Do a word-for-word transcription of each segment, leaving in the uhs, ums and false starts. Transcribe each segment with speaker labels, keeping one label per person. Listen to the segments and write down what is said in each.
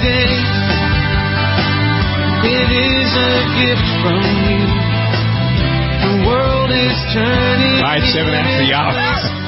Speaker 1: day. It is a gift from you. The world is turning.
Speaker 2: All right, seven after the hour.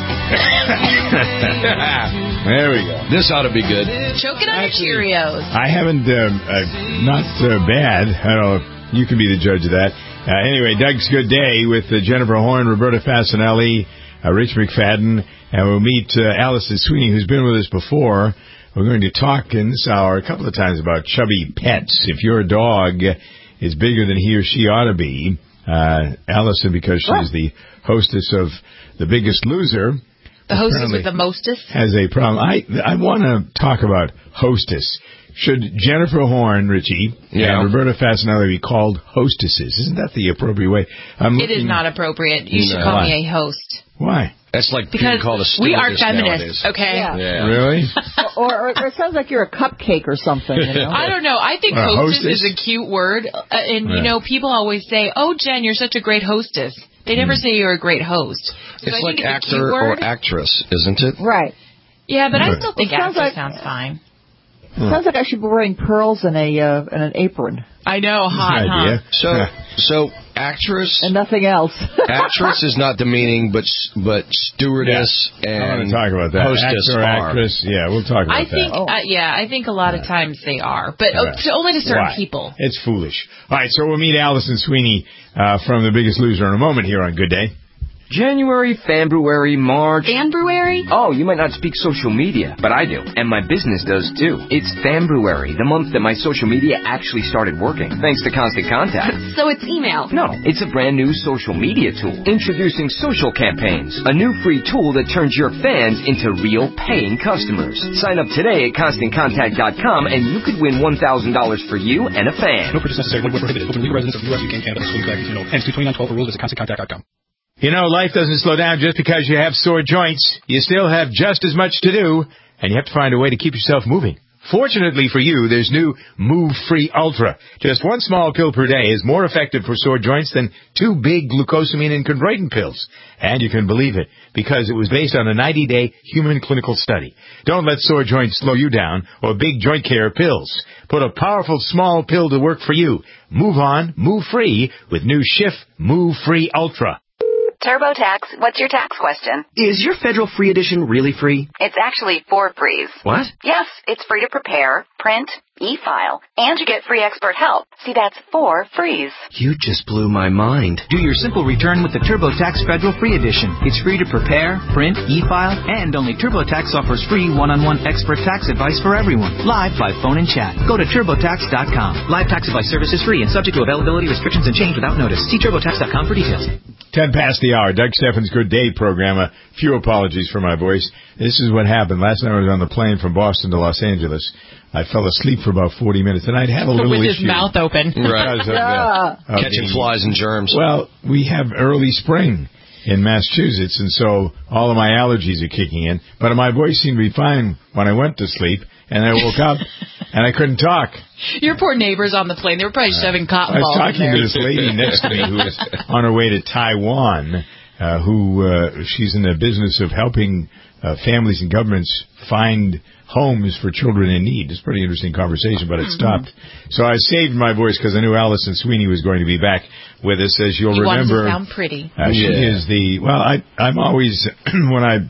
Speaker 2: There we go.
Speaker 3: This ought to be good.
Speaker 4: Choking on your Cheerios.
Speaker 2: I haven't, uh, uh, not uh, bad. I don't know. You can be the judge of that. Uh, anyway, Doug's Good Day with uh, Jennifer Horn, Roberta Fasanelli, uh, Rich McFadden, and we'll meet uh, Allison Sweeney, who's been with us before. We're going to talk in this hour a couple of times about chubby pets. If your dog is bigger than he or she ought to be, uh, Allison, because she's the hostess of The Biggest Loser,
Speaker 4: the hostess with the mostest,
Speaker 2: has a problem. I I want to talk about hostess. Should Jennifer Horn, Richie,
Speaker 3: yeah.
Speaker 2: and Roberta Fasanelli be called hostesses? Isn't that the appropriate way? I'm
Speaker 4: it is not appropriate. You no. should call Why? me a host.
Speaker 2: Why?
Speaker 3: That's like
Speaker 4: because
Speaker 3: being called a stewardess
Speaker 4: we are feminists,
Speaker 3: nowadays.
Speaker 4: okay?
Speaker 5: Yeah.
Speaker 3: Yeah.
Speaker 2: Really?
Speaker 5: or, or, or it sounds like you're a cupcake or something, you know?
Speaker 4: I don't know. I think
Speaker 2: uh,
Speaker 4: hostess,
Speaker 2: hostess
Speaker 4: is a cute word. Uh, and,
Speaker 2: right.
Speaker 4: you know, people always say, oh, Jen, you're such a great hostess. They never mm. say you're a great host. So
Speaker 3: it's
Speaker 4: I
Speaker 3: like
Speaker 4: think it's
Speaker 3: actor or actress, isn't it?
Speaker 5: Right.
Speaker 4: Yeah, but right. I still think
Speaker 5: well,
Speaker 4: actress
Speaker 5: like,
Speaker 4: sounds fine.
Speaker 5: Huh. Sounds like I should be wearing pearls and a uh, and an apron.
Speaker 4: I know, hot, huh?
Speaker 3: So, so actress
Speaker 5: and nothing else.
Speaker 3: Actress is not demeaning, but but stewardess
Speaker 2: yeah.
Speaker 3: and
Speaker 2: I want to talk about that.
Speaker 3: Hostess
Speaker 2: Actor,
Speaker 3: are.
Speaker 2: actress. Yeah, we'll talk about
Speaker 4: I think,
Speaker 2: that.
Speaker 4: Oh. Uh, yeah, I think a lot of times they are, but uh, to only to certain
Speaker 2: Why?
Speaker 4: people.
Speaker 2: It's foolish. All right, so we'll meet Allison Sweeney uh, from The Biggest Loser in a moment here on Good Day.
Speaker 6: January, February, March.
Speaker 4: February?
Speaker 6: Oh, you might not speak social media, but I do. And my business does too. It's February, the month that my social media actually started working, thanks to Constant Contact.
Speaker 4: So it's email?
Speaker 6: No, it's a brand new social media tool. Introducing Social Campaigns, a new free tool that turns your fans into real paying customers. Sign up today at constant contact dot com and you could win one thousand dollars for you and a fan.
Speaker 7: No purchase necessary. When prohibited. Open to legal residents of the U S, U K, and Canada. Excluding flag eighteen. Hence two twenty-nine twelve for rules. Visit constant contact dot com.
Speaker 2: You know, life doesn't slow down just because you have sore joints. You still have just as much to do, and you have to find a way to keep yourself moving. Fortunately for you, there's new Move Free Ultra. Just one small pill per day is more effective for sore joints than two big glucosamine and chondroitin pills. And you can believe it, because it was based on a ninety-day human clinical study. Don't let sore joints slow you down or big joint care pills. Put a powerful small pill to work for you. Move on, move free with new Schiff Move Free Ultra.
Speaker 8: TurboTax, what's your tax question?
Speaker 6: Is your federal free edition really free?
Speaker 8: It's actually four frees.
Speaker 6: What?
Speaker 8: Yes, it's free to prepare, print, e-file, and you get free expert help. See, that's four frees.
Speaker 6: You just blew my mind.
Speaker 9: Do your simple return with the TurboTax Federal Free Edition. It's free to prepare, print, e-file, and only TurboTax offers free one-on-one expert tax advice for everyone, live by phone and chat. Go to turbo tax dot com. Live tax advice service is free and subject to availability restrictions and change without notice. See turbo tax dot com for details.
Speaker 2: Ten past the hour. Doug Steffens' Good Day program. A few apologies for my voice. This is what happened. Last night I was on the plane from Boston to Los Angeles. I fell asleep for about forty minutes, and I'd had a little
Speaker 4: With
Speaker 2: issue.
Speaker 4: his mouth open.
Speaker 3: Right.
Speaker 2: Of the,
Speaker 5: yeah.
Speaker 2: of
Speaker 3: Catching
Speaker 2: the,
Speaker 3: flies and germs.
Speaker 2: Well, we have early spring in Massachusetts, and so all of my allergies are kicking in. But my voice seemed to be fine when I went to sleep, and I woke up, and I couldn't talk.
Speaker 4: Your poor neighbors on the plane. They were probably shoving cotton
Speaker 2: I was
Speaker 4: balls
Speaker 2: talking
Speaker 4: in there.
Speaker 2: to this lady next to me who was on her way to Taiwan, uh, who uh, she's in the business of helping uh, families and governments find homes for children in need. It's a pretty interesting conversation, but it stopped. So I saved my voice because I knew Allison Sweeney was going to be back with us. As you'll
Speaker 4: you
Speaker 2: remember,
Speaker 4: wanted to sound pretty.
Speaker 2: Uh, she
Speaker 3: yeah.
Speaker 2: is the, well, I, I'm always, when I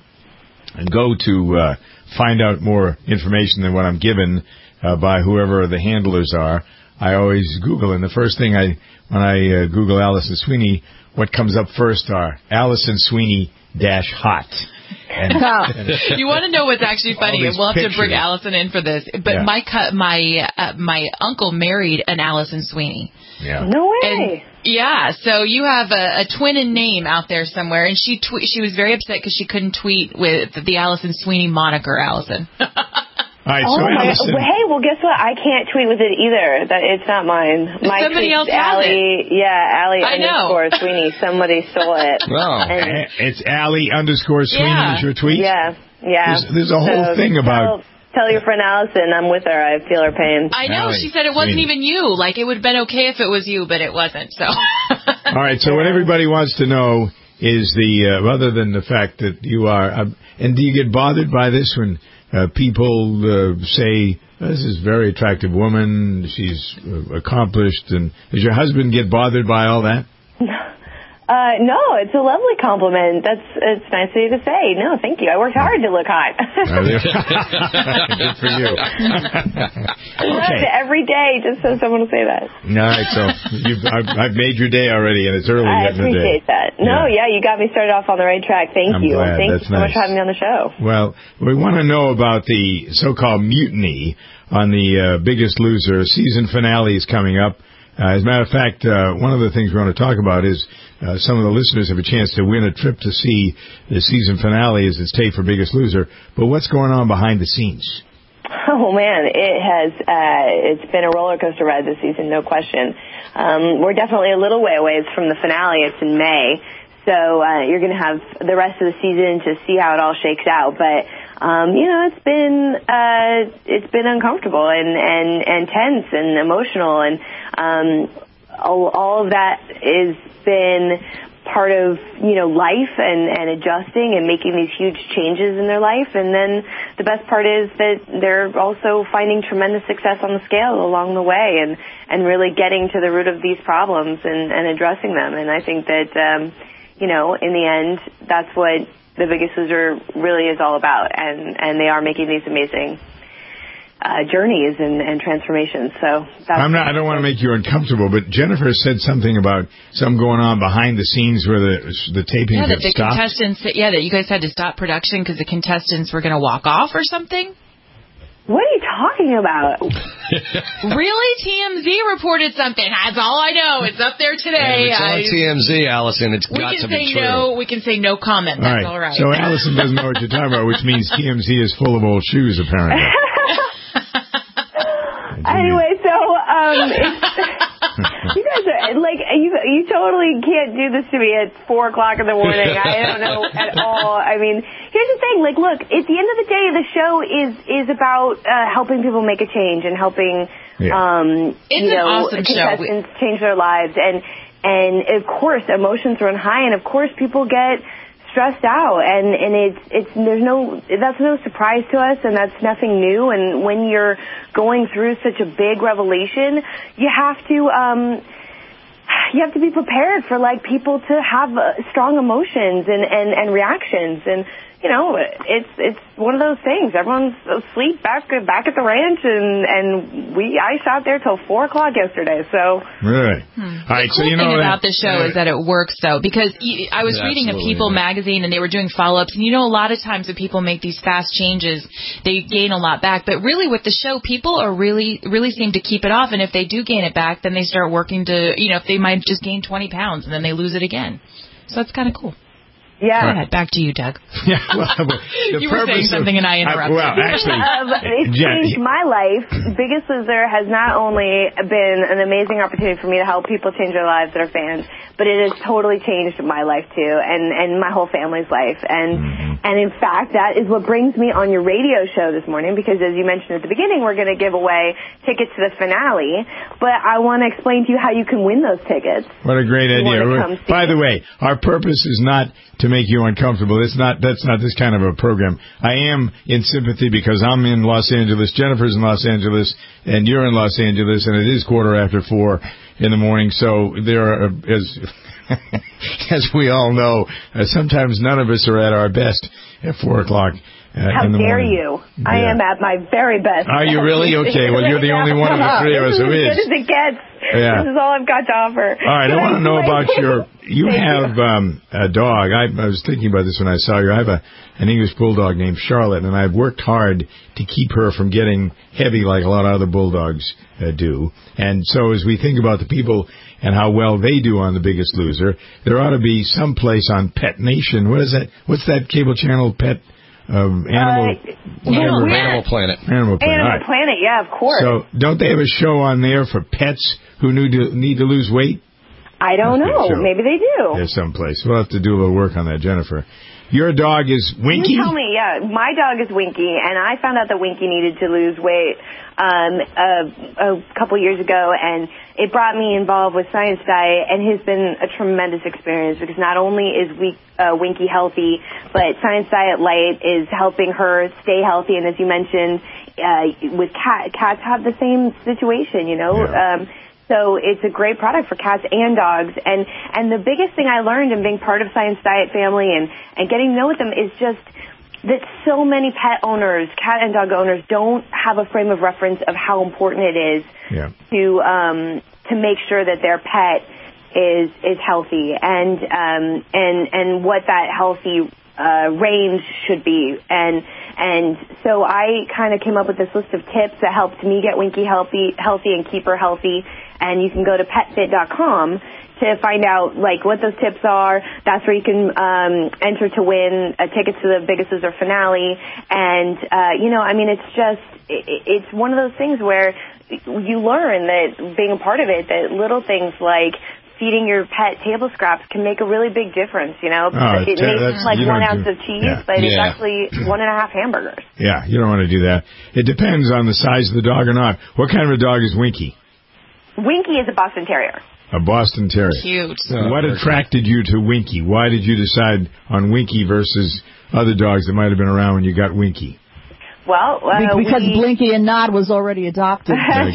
Speaker 2: go to uh, find out more information than what I'm given uh, by whoever the handlers are, I always Google. And the first thing I, when I uh, Google Allison Sweeney, what comes up first are Allison Sweeney dash hot. And,
Speaker 4: you want to know what's actually funny? We'll have
Speaker 2: pictures.
Speaker 4: to bring Allison in for this. But
Speaker 2: yeah.
Speaker 4: my cu- my uh, my uncle married an Allison Sweeney.
Speaker 2: Yeah.
Speaker 8: No way.
Speaker 4: And, yeah, so you have a, a twin in name out there somewhere, and she tw- she was very upset because she couldn't tweet with the Allison Sweeney moniker, Allison.
Speaker 2: All right,
Speaker 10: oh
Speaker 2: so
Speaker 10: my
Speaker 2: Allison,
Speaker 10: God. Hey, well, guess what? I can't tweet with it either. That it's not mine. My
Speaker 4: Somebody else has
Speaker 10: Allie,
Speaker 4: it.
Speaker 10: Yeah, Allie
Speaker 4: I know.
Speaker 10: underscore Sweeney. Somebody stole it.
Speaker 3: Wow.
Speaker 10: And,
Speaker 2: it's Allie underscore Sweeney
Speaker 4: Yeah.
Speaker 2: is your tweet?
Speaker 10: yeah, yeah.
Speaker 2: There's, there's a whole
Speaker 10: so
Speaker 2: thing about...
Speaker 10: Tell, tell your friend Allison I'm with her. I feel her pain.
Speaker 4: I know.
Speaker 2: Allie
Speaker 4: She said it wasn't
Speaker 2: Sweeney.
Speaker 4: even you. Like, it would have been okay if it was you, but it wasn't. So.
Speaker 2: All right, so what everybody wants to know is the, uh, other than the fact that you are... Uh, and do you get bothered by this when uh, people uh, say this is a very attractive woman. She's uh, accomplished. And does your husband get bothered by all that?
Speaker 10: Uh, no, it's a lovely compliment. That's it's nice of you to say. No, thank you. I worked hard to look hot.
Speaker 2: Good for you.
Speaker 10: I love it every day just so someone will say that.
Speaker 2: All right, so you've, I've, I've made your day already, and it's early
Speaker 10: I
Speaker 2: yet in the day.
Speaker 10: appreciate that. No, yeah. yeah, you got me started off on the right track. Thank
Speaker 2: I'm
Speaker 10: you.
Speaker 2: glad.
Speaker 10: Thank
Speaker 2: That's
Speaker 10: you so
Speaker 2: nice.
Speaker 10: much for having me on the show.
Speaker 2: Well, we want to know about the so-called mutiny on the uh, Biggest Loser. Season finale is coming up. Uh, as a matter of fact, uh, one of the things we want to talk about is uh, some of the listeners have a chance to win a trip to see the season finale as it's taped for Biggest Loser. But what's going on behind the scenes?
Speaker 10: Oh, man, it has, uh, it's been a roller coaster ride this season, no question. Um, we're definitely a little way away from the finale. It's in May. So uh, you're going to have the rest of the season to see how it all shakes out. But Um, you know, it's been uh, it's been uncomfortable and, and, and tense and emotional, and um, all, all of that has been part of, you know, life and, and adjusting and making these huge changes in their life. And then the best part is that they're also finding tremendous success on the scale along the way, and, and really getting to the root of these problems and, and addressing them. And I think that, um, you know, in the end, that's what The Biggest Loser really is all about, and, and they are making these amazing uh, journeys and, and transformations. So that's
Speaker 2: I'm not. I don't want to make you uncomfortable, but Jennifer said something about something going on behind the scenes where the the taping
Speaker 4: yeah,
Speaker 2: had
Speaker 4: that the
Speaker 2: stopped.
Speaker 4: contestants. Yeah, that you guys had to stop production because the contestants were going to walk off or something.
Speaker 10: What are you talking about?
Speaker 4: Really? T M Z reported something. That's all I know. It's up there today.
Speaker 3: And if it's on
Speaker 4: I,
Speaker 3: T M Z, Allison. It's
Speaker 4: we
Speaker 3: got
Speaker 4: can
Speaker 3: to
Speaker 4: say
Speaker 3: be true.
Speaker 4: no. We can say no comment. That's
Speaker 2: all
Speaker 4: all right.
Speaker 2: So Allison doesn't know what you're talking about, which means T M Z is full of old shoes, apparently.
Speaker 10: Anyway, so um, it's, you guys are like you. You totally can't do this to me at four o'clock in the morning. I don't know at all. I mean, here's the thing. Like, look, at the end of the day, the show is is about uh, helping people make a change and helping,
Speaker 2: yeah.
Speaker 10: um,
Speaker 4: it's
Speaker 10: you know,
Speaker 4: an awesome
Speaker 10: contestants
Speaker 4: show.
Speaker 10: change their lives. And and of course, emotions run high, and of course, people get stressed out, and and it's it's there's no that's no surprise to us, and that's nothing new. And when you're going through such a big revelation, you have to um you have to be prepared for like people to have uh, strong emotions and and and reactions. And you know, it's it's one of those things. Everyone's asleep back back at the ranch, and and we I sat there till four o'clock yesterday. So
Speaker 2: really,
Speaker 4: hmm.
Speaker 2: all right.
Speaker 4: The
Speaker 2: So
Speaker 4: cool
Speaker 2: you know
Speaker 4: thing
Speaker 2: that,
Speaker 4: about the show
Speaker 2: uh,
Speaker 4: is that it works though, because you, I was reading a People
Speaker 3: yeah.
Speaker 4: magazine and they were doing follow-ups, and you know, a lot of times when people make these fast changes, they gain a lot back. But really, with the show, people are really really seem to keep it off, and if they do gain it back, then they start working to, you know, if they might just gain twenty pounds and then they lose it again. So it's kind of cool.
Speaker 10: Yeah.
Speaker 4: Go ahead. Back to you, Doug.
Speaker 2: Yeah, well, the
Speaker 4: you were saying
Speaker 2: of,
Speaker 4: something and I interrupted.
Speaker 2: I, well, actually,
Speaker 10: um, it's
Speaker 2: Jen,
Speaker 10: changed my life. Biggest Loser has not only been an amazing opportunity for me to help people change their lives that are fans, but it has totally changed my life too, and and my whole family's life. And
Speaker 2: mm-hmm.
Speaker 10: and in fact, that is what brings me on your radio show this morning, because as you mentioned at the beginning, we're going to give away tickets to the finale. But I want to explain to you how you can win those tickets.
Speaker 2: What a great
Speaker 10: You
Speaker 2: idea!
Speaker 10: wanna come
Speaker 2: By
Speaker 10: see
Speaker 2: the
Speaker 10: it.
Speaker 2: way, our purpose is not to make you uncomfortable. It's not. That's not this kind of a program. I am in sympathy because I'm in Los Angeles, Jennifer's in Los Angeles, and you're in Los Angeles, and it is quarter after four in the morning. So there are, as as we all know, uh, sometimes none of us are at our best at four o'clock. Uh,
Speaker 10: How
Speaker 2: in the
Speaker 10: dare
Speaker 2: morning.
Speaker 10: you? I
Speaker 2: Yeah.
Speaker 10: am at my very best.
Speaker 2: Are you really? Okay, well, you're the only one of the three of us who
Speaker 10: This
Speaker 2: is.
Speaker 10: is as good as it gets.
Speaker 2: Yeah.
Speaker 10: This is all I've got to offer.
Speaker 2: All right, I want to know about your. You
Speaker 10: Thank
Speaker 2: have
Speaker 10: you.
Speaker 2: um, a dog. I, I was thinking about this when I saw you. I have a an English bulldog named Charlotte, and I've worked hard to keep her from getting heavy like a lot of other bulldogs uh, do. And so, as we think about the people and how well they do on The Biggest Loser, there ought to be some place on Pet Nation. What is that? What's that cable channel? Pet. Um, animal,
Speaker 10: Uh,
Speaker 2: whatever.
Speaker 10: yeah.
Speaker 3: Animal Planet.
Speaker 2: Animal Planet.
Speaker 10: Animal
Speaker 2: All right.
Speaker 10: Planet, yeah, of course.
Speaker 2: So, don't they have a show on there for pets who need to, need to lose weight?
Speaker 10: I don't
Speaker 2: Must be a
Speaker 10: know.
Speaker 2: show.
Speaker 10: Maybe they do.
Speaker 2: There's someplace. We'll have to do a little work on that, Jennifer. Your dog is Winky?
Speaker 10: You tell me, yeah. My dog is Winky, and I found out that Winky needed to lose weight um, a, a couple years ago, and it brought me involved with Science Diet, and it has been a tremendous experience because not only is we, uh, Winky healthy, but Science Diet Light is helping her stay healthy, and as you mentioned, uh, with cat, cats have the same situation, you know.
Speaker 2: Yeah.
Speaker 10: Um, so it's a great product for cats and dogs. And, and the biggest thing I learned in being part of Science Diet family and, and getting to know with them is just that so many pet owners, cat and dog owners, don't have a frame of reference of how important it is
Speaker 2: yeah.
Speaker 10: to um, to make sure that their pet is is healthy and um, and and what that healthy uh, range should be. And and so I kind of came up with this list of tips that helped me get Winky healthy, healthy and keep her healthy. And you can go to pet fit dot com to find out, like, what those tips are. That's where you can um, enter to win a ticket to the Biggest Loser finale. And, uh, you know, I mean, it's just, it, it's one of those things where you learn that being a part of it, that little things like feeding your pet table scraps can make a really big difference, you know.
Speaker 2: Oh,
Speaker 10: it makes like one ounce
Speaker 2: do,
Speaker 10: of cheese,
Speaker 2: yeah.
Speaker 10: but it's
Speaker 3: yeah.
Speaker 10: actually one and a half hamburgers.
Speaker 2: Yeah, you don't want to do that. It depends on the size of the dog or not. What kind of a dog is Winky?
Speaker 10: Winky is a Boston Terrier.
Speaker 2: A Boston Terrier.
Speaker 4: Cute.
Speaker 2: Oh, what attracted you to Winky? Why did you decide on Winky versus other dogs that might have been around when you got Winky?
Speaker 10: Well, uh,
Speaker 5: because
Speaker 10: we,
Speaker 5: Blinky and Nod was already adopted.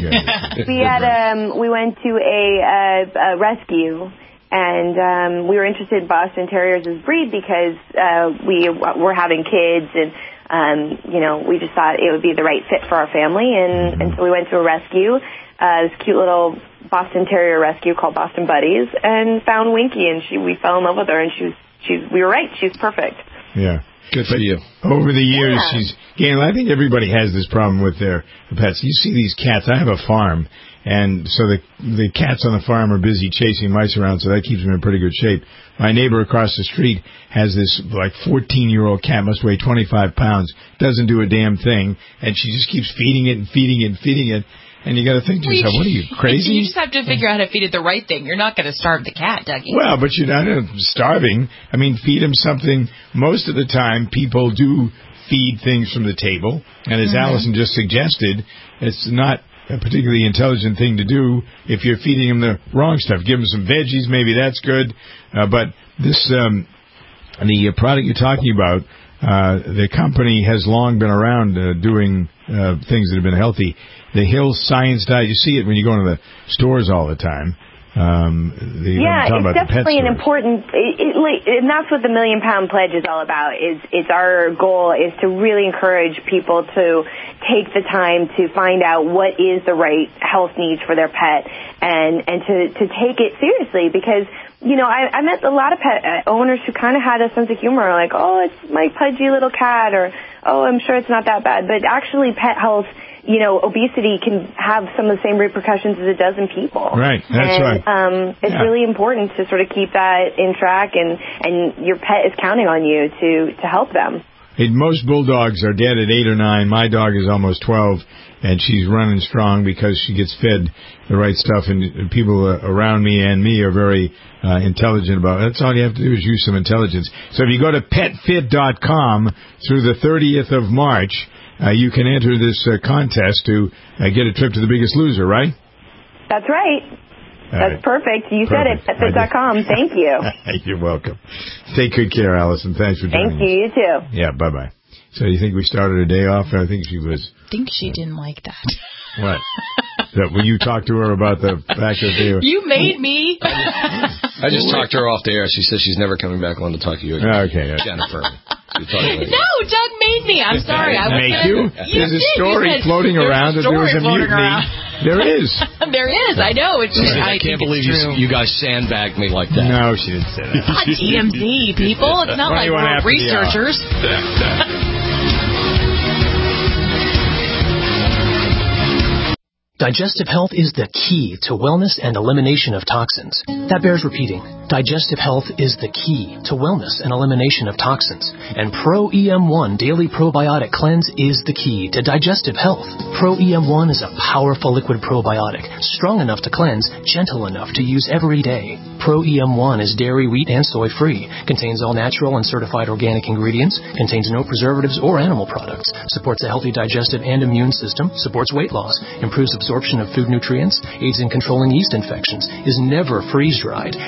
Speaker 10: we had um, we went to a, uh, a rescue, and um, we were interested in Boston Terriers as breed because uh, we were having kids, and um, you know, we just thought it would be the right fit for our family, and, and so we went to a rescue, uh, this cute little Boston Terrier rescue called Boston Buddies, and found Winky, and she we fell in love with her, and she was she we were right, she's perfect.
Speaker 2: Yeah.
Speaker 3: Good for you.
Speaker 2: Over the years,
Speaker 10: Yeah.
Speaker 2: she's gained. I think everybody has this problem with their pets. You see these cats. I have a farm, and so the the cats on the farm are busy chasing mice around, so that keeps them in pretty good shape. My neighbor across the street has this like fourteen-year-old cat, must weigh twenty-five pounds, doesn't do a damn thing, and she just keeps feeding it and feeding it and feeding it. And you got to think to yourself, what are you, crazy?
Speaker 4: You just have to figure out how to feed it the right thing. You're not going to starve the cat, Dougie.
Speaker 2: Well, but you're not uh, starving. I mean, feed him something. Most of the time, people do feed things from the table. And as mm-hmm. Allison just suggested, it's not a particularly intelligent thing to do if you're feeding him the wrong stuff. Give him some veggies, maybe that's good. Uh, but this, um, the product you're talking about, uh, the company has long been around uh, doing uh, things that have been healthy. The Hill Science Diet, you see it when you go into the stores all the time. Um, the,
Speaker 10: yeah,
Speaker 2: it's
Speaker 10: definitely an important, it, it, and that's what the Million Pound Pledge is all about. Is it's our goal is to really encourage people to take the time to find out what is the right health needs for their pet, and and to to take it seriously, because you know I, I met a lot of pet owners who kind of had a sense of humor, like, oh, it's my pudgy little cat, or oh, I'm sure it's not that bad, but actually pet health, you know, obesity can have some of the same repercussions as it does in people.
Speaker 2: Right, that's
Speaker 10: and,
Speaker 2: right.
Speaker 10: Um, it's
Speaker 2: yeah.
Speaker 10: really important to sort of keep that in track, and, and your pet is counting on you to, to help them.
Speaker 2: Hey, most bulldogs are dead at eight or nine. My dog is almost twelve, and she's running strong because she gets fed the right stuff, and people uh, around me and me are very uh, intelligent about it. That's all you have to do is use some intelligence. So if you go to pet fit dot com through the thirtieth of March, Uh, you can enter this uh, contest to uh, get a trip to The Biggest Loser, right?
Speaker 10: That's right.
Speaker 2: All
Speaker 10: That's
Speaker 2: right.
Speaker 10: perfect. You
Speaker 2: Perfect.
Speaker 10: said it. pet fit dot com. Thank you.
Speaker 2: You're welcome. Take good care, Allison. Thanks for joining
Speaker 10: Thank you.
Speaker 2: us.
Speaker 10: You too.
Speaker 2: Yeah, bye-bye. So you think we started a day off? I think she was...
Speaker 4: I think she didn't like that.
Speaker 2: What? That when you talked to her about the fact that they were...
Speaker 4: You made me.
Speaker 3: I just talked to her off the air. She says she's never coming back on to talk to you again.
Speaker 2: Okay.
Speaker 3: Jennifer.
Speaker 4: No, Doug made me. I'm sorry. I was
Speaker 2: Make
Speaker 4: gonna,
Speaker 2: you?
Speaker 4: you
Speaker 2: There's a
Speaker 4: did.
Speaker 2: story
Speaker 4: said,
Speaker 2: floating around that there was a mutiny.
Speaker 4: Around.
Speaker 2: There is.
Speaker 4: There is. I know. It's,
Speaker 3: I,
Speaker 4: I
Speaker 3: can't
Speaker 4: think
Speaker 3: believe
Speaker 4: it's
Speaker 3: you, you guys sandbagged me like that.
Speaker 2: No, she didn't say that.
Speaker 4: not T M Z, people. It's not like we're researchers.
Speaker 11: Digestive health is the key to wellness and elimination of toxins. That bears repeating. Digestive health is the key to wellness and elimination of toxins. And Pro E M one Daily Probiotic Cleanse is the key to digestive health. Pro E M one is a powerful liquid probiotic, strong enough to cleanse, gentle enough to use every day. Pro E M one is dairy, wheat, and soy free, contains all natural and certified organic ingredients, contains no preservatives or animal products, supports a healthy digestive and immune system, supports weight loss, improves absorption of food nutrients, aids in controlling yeast infections, is never freeze-dried, and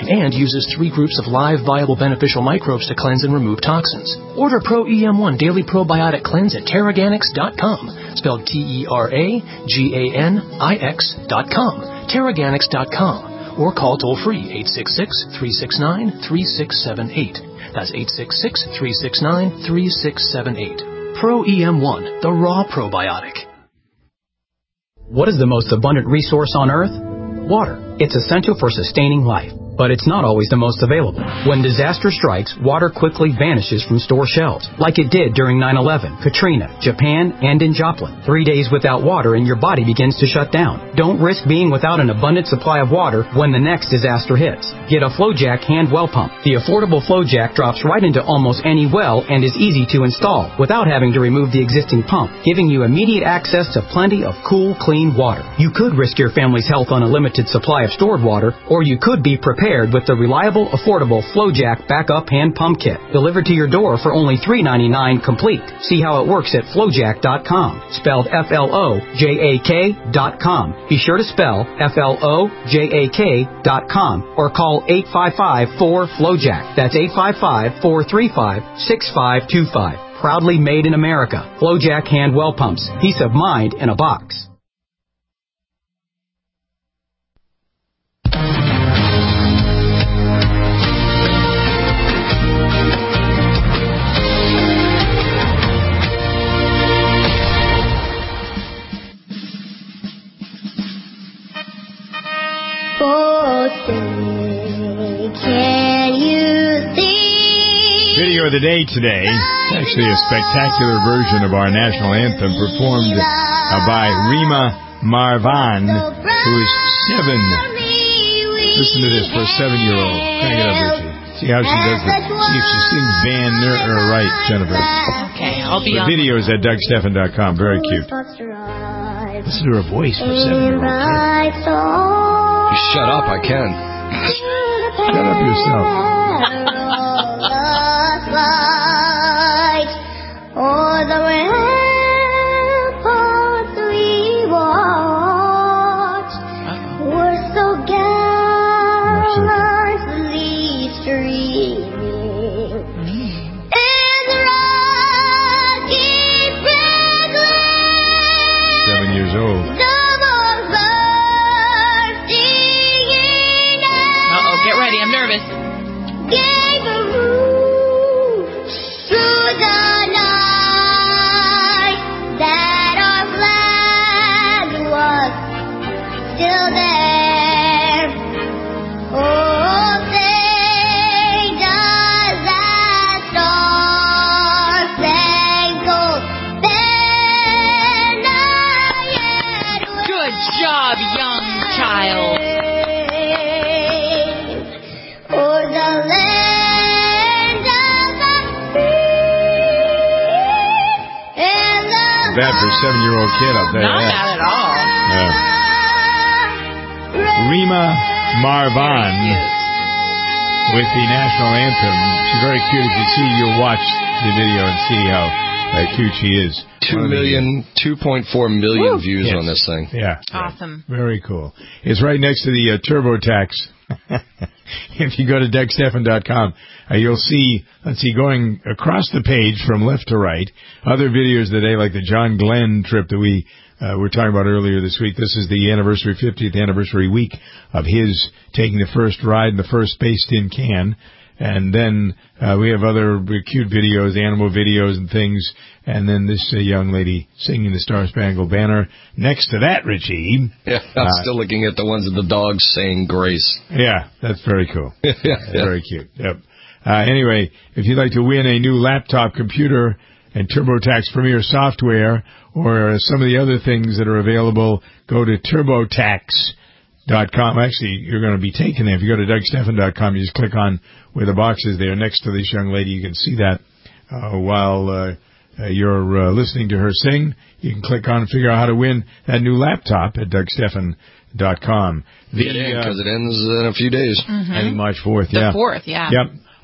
Speaker 11: uses three groups of live, viable, beneficial microbes to cleanse and remove toxins. Order Pro E M one Daily Probiotic Cleanse at Terraganics dot com, spelled T E R A G A N I X dot com, Terraganics dot com, or call toll-free eight six six, three six nine, three six seven eight. That's eight six six, three six nine, three six seven eight. Pro E M one, the raw probiotic.
Speaker 12: What is the most abundant resource on Earth? Water. It's essential for sustaining life, but it's not always the most available. When disaster strikes, water quickly vanishes from store shelves, like it did during nine eleven, Katrina, Japan, and in Joplin. Three days without water and your body begins to shut down. Don't risk being without an abundant supply of water when the next disaster hits. Get a FlowJack hand well pump. The affordable FlowJack drops right into almost any well and is easy to install without having to remove the existing pump, giving you immediate access to plenty of cool, clean water. You could risk your family's health on a limited supply of stored water, or you could be prepared with the reliable, affordable FlowJack backup hand pump kit, delivered to your door for only three ninety-nine complete. See how it works at FlowJack dot com, spelled F L O J A K dot com. Be sure to spell F L O J A K dot com or call eight five five, four, FlowJack. That's eight five five, four three five, six five two five. Proudly made in America. FlowJack hand well pumps. Peace of mind in a box.
Speaker 2: Video of the day today. It's actually a spectacular version of our national anthem performed uh, by Rima Marvan, who is seven. Listen to this for a seven-year-old. Crank it up, Richie. See how she does it. See if she sings Van Ner- or right, Jennifer.
Speaker 4: Okay, I'll be
Speaker 2: the
Speaker 4: on.
Speaker 2: videos at Doug Stephan dot com. Very cute. Listen to her voice for a seven-year-old kid.
Speaker 3: You shut up, I can.
Speaker 2: Shut up yourself.
Speaker 13: O'er the ramparts we watched were so gallantly streaming in the rocky Brooklyn.
Speaker 2: Seven years old.
Speaker 4: Uh-oh, get ready, I'm nervous.
Speaker 13: Gave a roof through the night that our flag was still there. Oh, say does that star-spangled banner yet wave?
Speaker 4: Good job, young child.
Speaker 13: O'er the land of the free and the
Speaker 2: Bad for a seven-year-old kid, I'll tell you
Speaker 4: Not
Speaker 2: that.
Speaker 4: bad at all.
Speaker 2: Yeah. Rima Marvan with the national anthem. She's very cute. If you see, you'll watch the video and see how uh, cute she is.
Speaker 3: Two million, two point four million views
Speaker 2: Yes.
Speaker 3: on this thing.
Speaker 2: Yeah.
Speaker 4: Awesome.
Speaker 2: Very cool. It's right next to the uh, TurboTax. If you go to Doug Stephan dot com, uh, you'll see, let's see, going across the page from left to right, other videos today like the John Glenn trip that we uh, were talking about earlier this week. This is the anniversary, fiftieth anniversary week of his taking the first ride in the first Space Tin Can. And then uh, we have other cute videos, animal videos and things. And then this uh, young lady singing the Star Spangled Banner. Next to that, Richie.
Speaker 3: Yeah, I'm
Speaker 2: uh,
Speaker 3: still looking at the ones of the dogs saying grace.
Speaker 2: Yeah, that's very cool.
Speaker 3: yeah,
Speaker 2: That's very cute. Yep. Uh, anyway, if you'd like to win a new laptop computer and TurboTax Premier software or some of the other things that are available, go to TurboTax dot com. Actually, you're going to be taken there. If you go to Doug Stephan dot com, you just click on where the box is there next to this young lady. You can see that uh, while uh, uh, you're uh, listening to her sing. You can click on and figure out how to win that new laptop at Doug Stephan dot com.
Speaker 3: Get in, because it ends in a few days.
Speaker 4: Mm-hmm.
Speaker 2: I think March fourth,
Speaker 4: The
Speaker 2: yeah.
Speaker 4: fourth, yeah.
Speaker 2: Yep.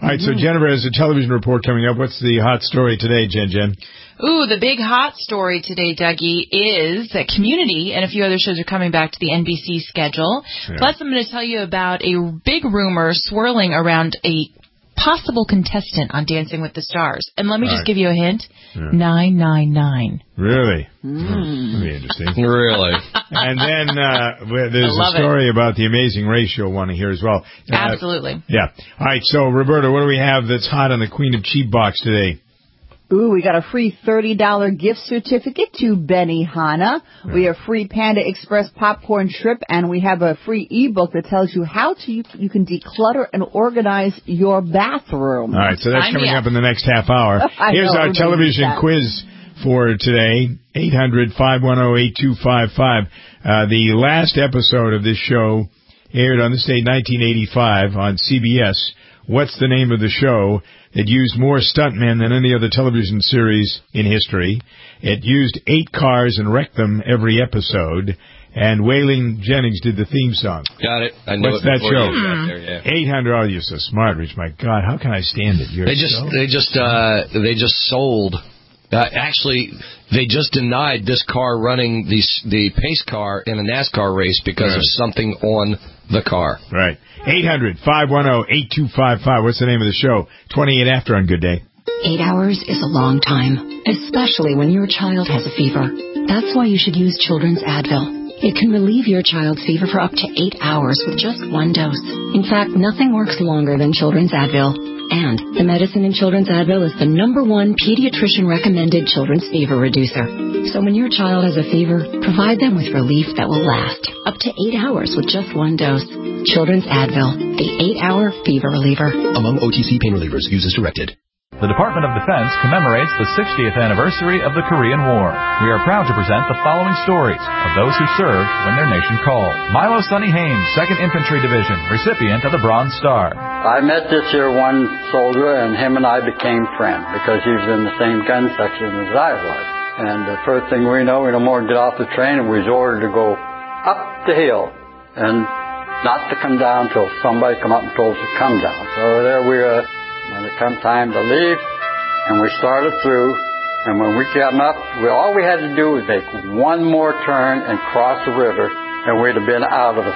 Speaker 2: All right, so Jennifer has a television report coming up. What's the hot story today, Jen Jen?
Speaker 4: Ooh, the big hot story today, Dougie, is that Community and a few other shows are coming back to the N B C schedule. Yeah. Plus, I'm going to tell you about a big rumor swirling around a possible contestant on Dancing with the Stars. And let me All just right. give you a hint. Yeah. nine nine nine.
Speaker 2: Really?
Speaker 4: Mm.
Speaker 2: That'd be interesting.
Speaker 3: Really?
Speaker 2: And then uh, there's a story it. about the Amazing Race you'll want to hear as well. Uh,
Speaker 4: Absolutely.
Speaker 2: Yeah. All right, so, Roberta, what do we have that's hot on the Queen of Cheap Box today?
Speaker 5: Ooh, we got a free thirty dollars gift certificate to Benihana. Right. We have free Panda Express popcorn shrimp, and we have a free ebook that tells you how to you, you can declutter and organize your bathroom.
Speaker 2: All right, so that's
Speaker 5: I'm
Speaker 2: coming
Speaker 5: yeah.
Speaker 2: up in the next half hour. Here's
Speaker 5: know,
Speaker 2: our television quiz for today, eight hundred, five one zero, eight two five five. Uh, the last episode of this show aired on this date, nineteen eighty-five, on C B S. What's the name of the show? It used more stuntmen than any other television series in history. It used eight cars and wrecked them every episode. And Waylon Jennings did the theme song.
Speaker 3: Got it. I knew
Speaker 2: What's
Speaker 3: it
Speaker 2: that show?
Speaker 3: you got there, yeah.
Speaker 2: eight hundred. Oh, you're so smart, Rich. My God, how can I stand it? You're
Speaker 3: they just,
Speaker 2: so...
Speaker 3: they just, uh, they just sold. Uh, actually, they just denied this car running the the pace car in a NASCAR race because right. of something on the car.
Speaker 2: Right. eight hundred, five one zero, eight two five five. What's the name of the show? twenty-eight after on Good Day.
Speaker 14: Eight hours is a long time, especially when your child has a fever. That's why you should use Children's Advil. It can relieve your child's fever for up to eight hours with just one dose. In fact, nothing works longer than Children's Advil. And the medicine in Children's Advil is the number one pediatrician-recommended children's fever reducer. So when your child has a fever, provide them with relief that will last up to eight hours with just one dose. Children's Advil, the eight-hour fever reliever.
Speaker 15: Among O T C pain relievers, use as directed.
Speaker 16: The Department of Defense commemorates the sixtieth anniversary of the Korean War. We are proud to present the following stories of those who served when their nation called. Milo Sonny Haynes, second Infantry Division, recipient of the Bronze Star.
Speaker 17: I met this here one soldier, and him and I became friends because he was in the same gun section as I was. And the first thing we know, we no more get off the train, and we was ordered to go up the hill and not to come down till somebody come up and told us to come down. So there we were. When it come time to leave, and we started through, and when we came up, we, all we had to do was make one more turn and cross the river, and we'd have been out of it.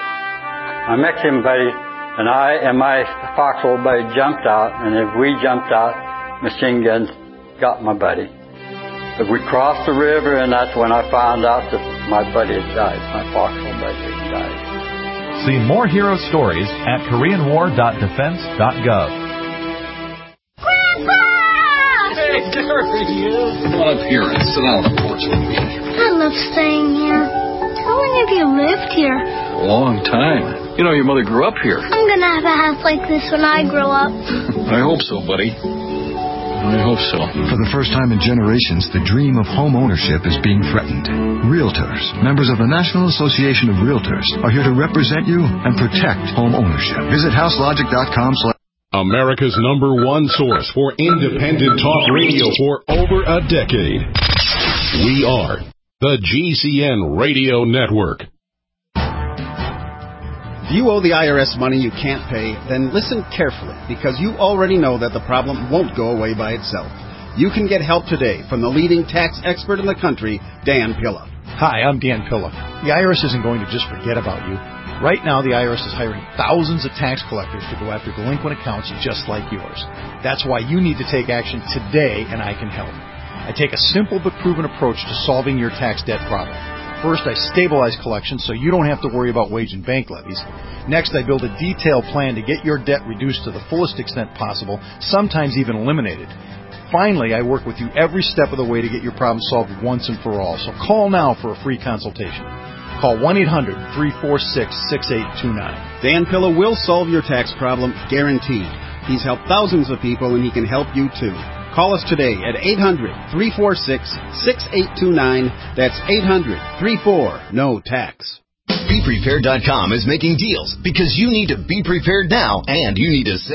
Speaker 17: My Mexican buddy and I and my foxhole buddy jumped out, and as we jumped out, machine guns got my buddy. But we crossed the river, and that's when I found out that my buddy had died, my foxhole buddy had died.
Speaker 16: See more hero stories at korean war dot defense dot gov.
Speaker 13: Hey, there he is.
Speaker 18: Come on up here and sit down on the porch with me.
Speaker 13: I love staying here. How long have you lived here?
Speaker 18: A long time. You know, your mother grew up here.
Speaker 13: I'm going to have a house like this when I grow up.
Speaker 18: I hope so, buddy. I hope so.
Speaker 15: For the first time in generations, the dream of home ownership is being threatened. Realtors, members of the National Association of Realtors, are here to represent you and protect home ownership. Visit house logic dot com slash
Speaker 19: America's number one source for independent talk radio for over a decade. We are the G C N Radio Network.
Speaker 20: If you owe the I R S money you can't pay, then listen carefully, because you already know that the problem won't go away by itself. You can get help today from the leading tax expert in the country, Dan Pilla.
Speaker 21: Hi, I'm Dan Pilla. The I R S isn't going to just forget about you. Right now, the I R S is hiring thousands of tax collectors to go after delinquent accounts just like yours. That's why you need to take action today, and I can help. I take a simple but proven approach to solving your tax debt problem. First, I stabilize collections so you don't have to worry about wage and bank levies. Next, I build a detailed plan to get your debt reduced to the fullest extent possible, sometimes even eliminated. Finally, I work with you every step of the way to get your problem solved once and for all. So call now for a free consultation. Call one eight hundred, three four six, six eight two nine.
Speaker 20: Dan Pilla will solve your tax problem, guaranteed. He's helped thousands of people, and he can help you too. Call us today at eight hundred, three four six, six eight two nine. That's eight hundred, three four, N O tax.
Speaker 15: Be Prepared dot com is making deals because you need to be prepared now and you need to save.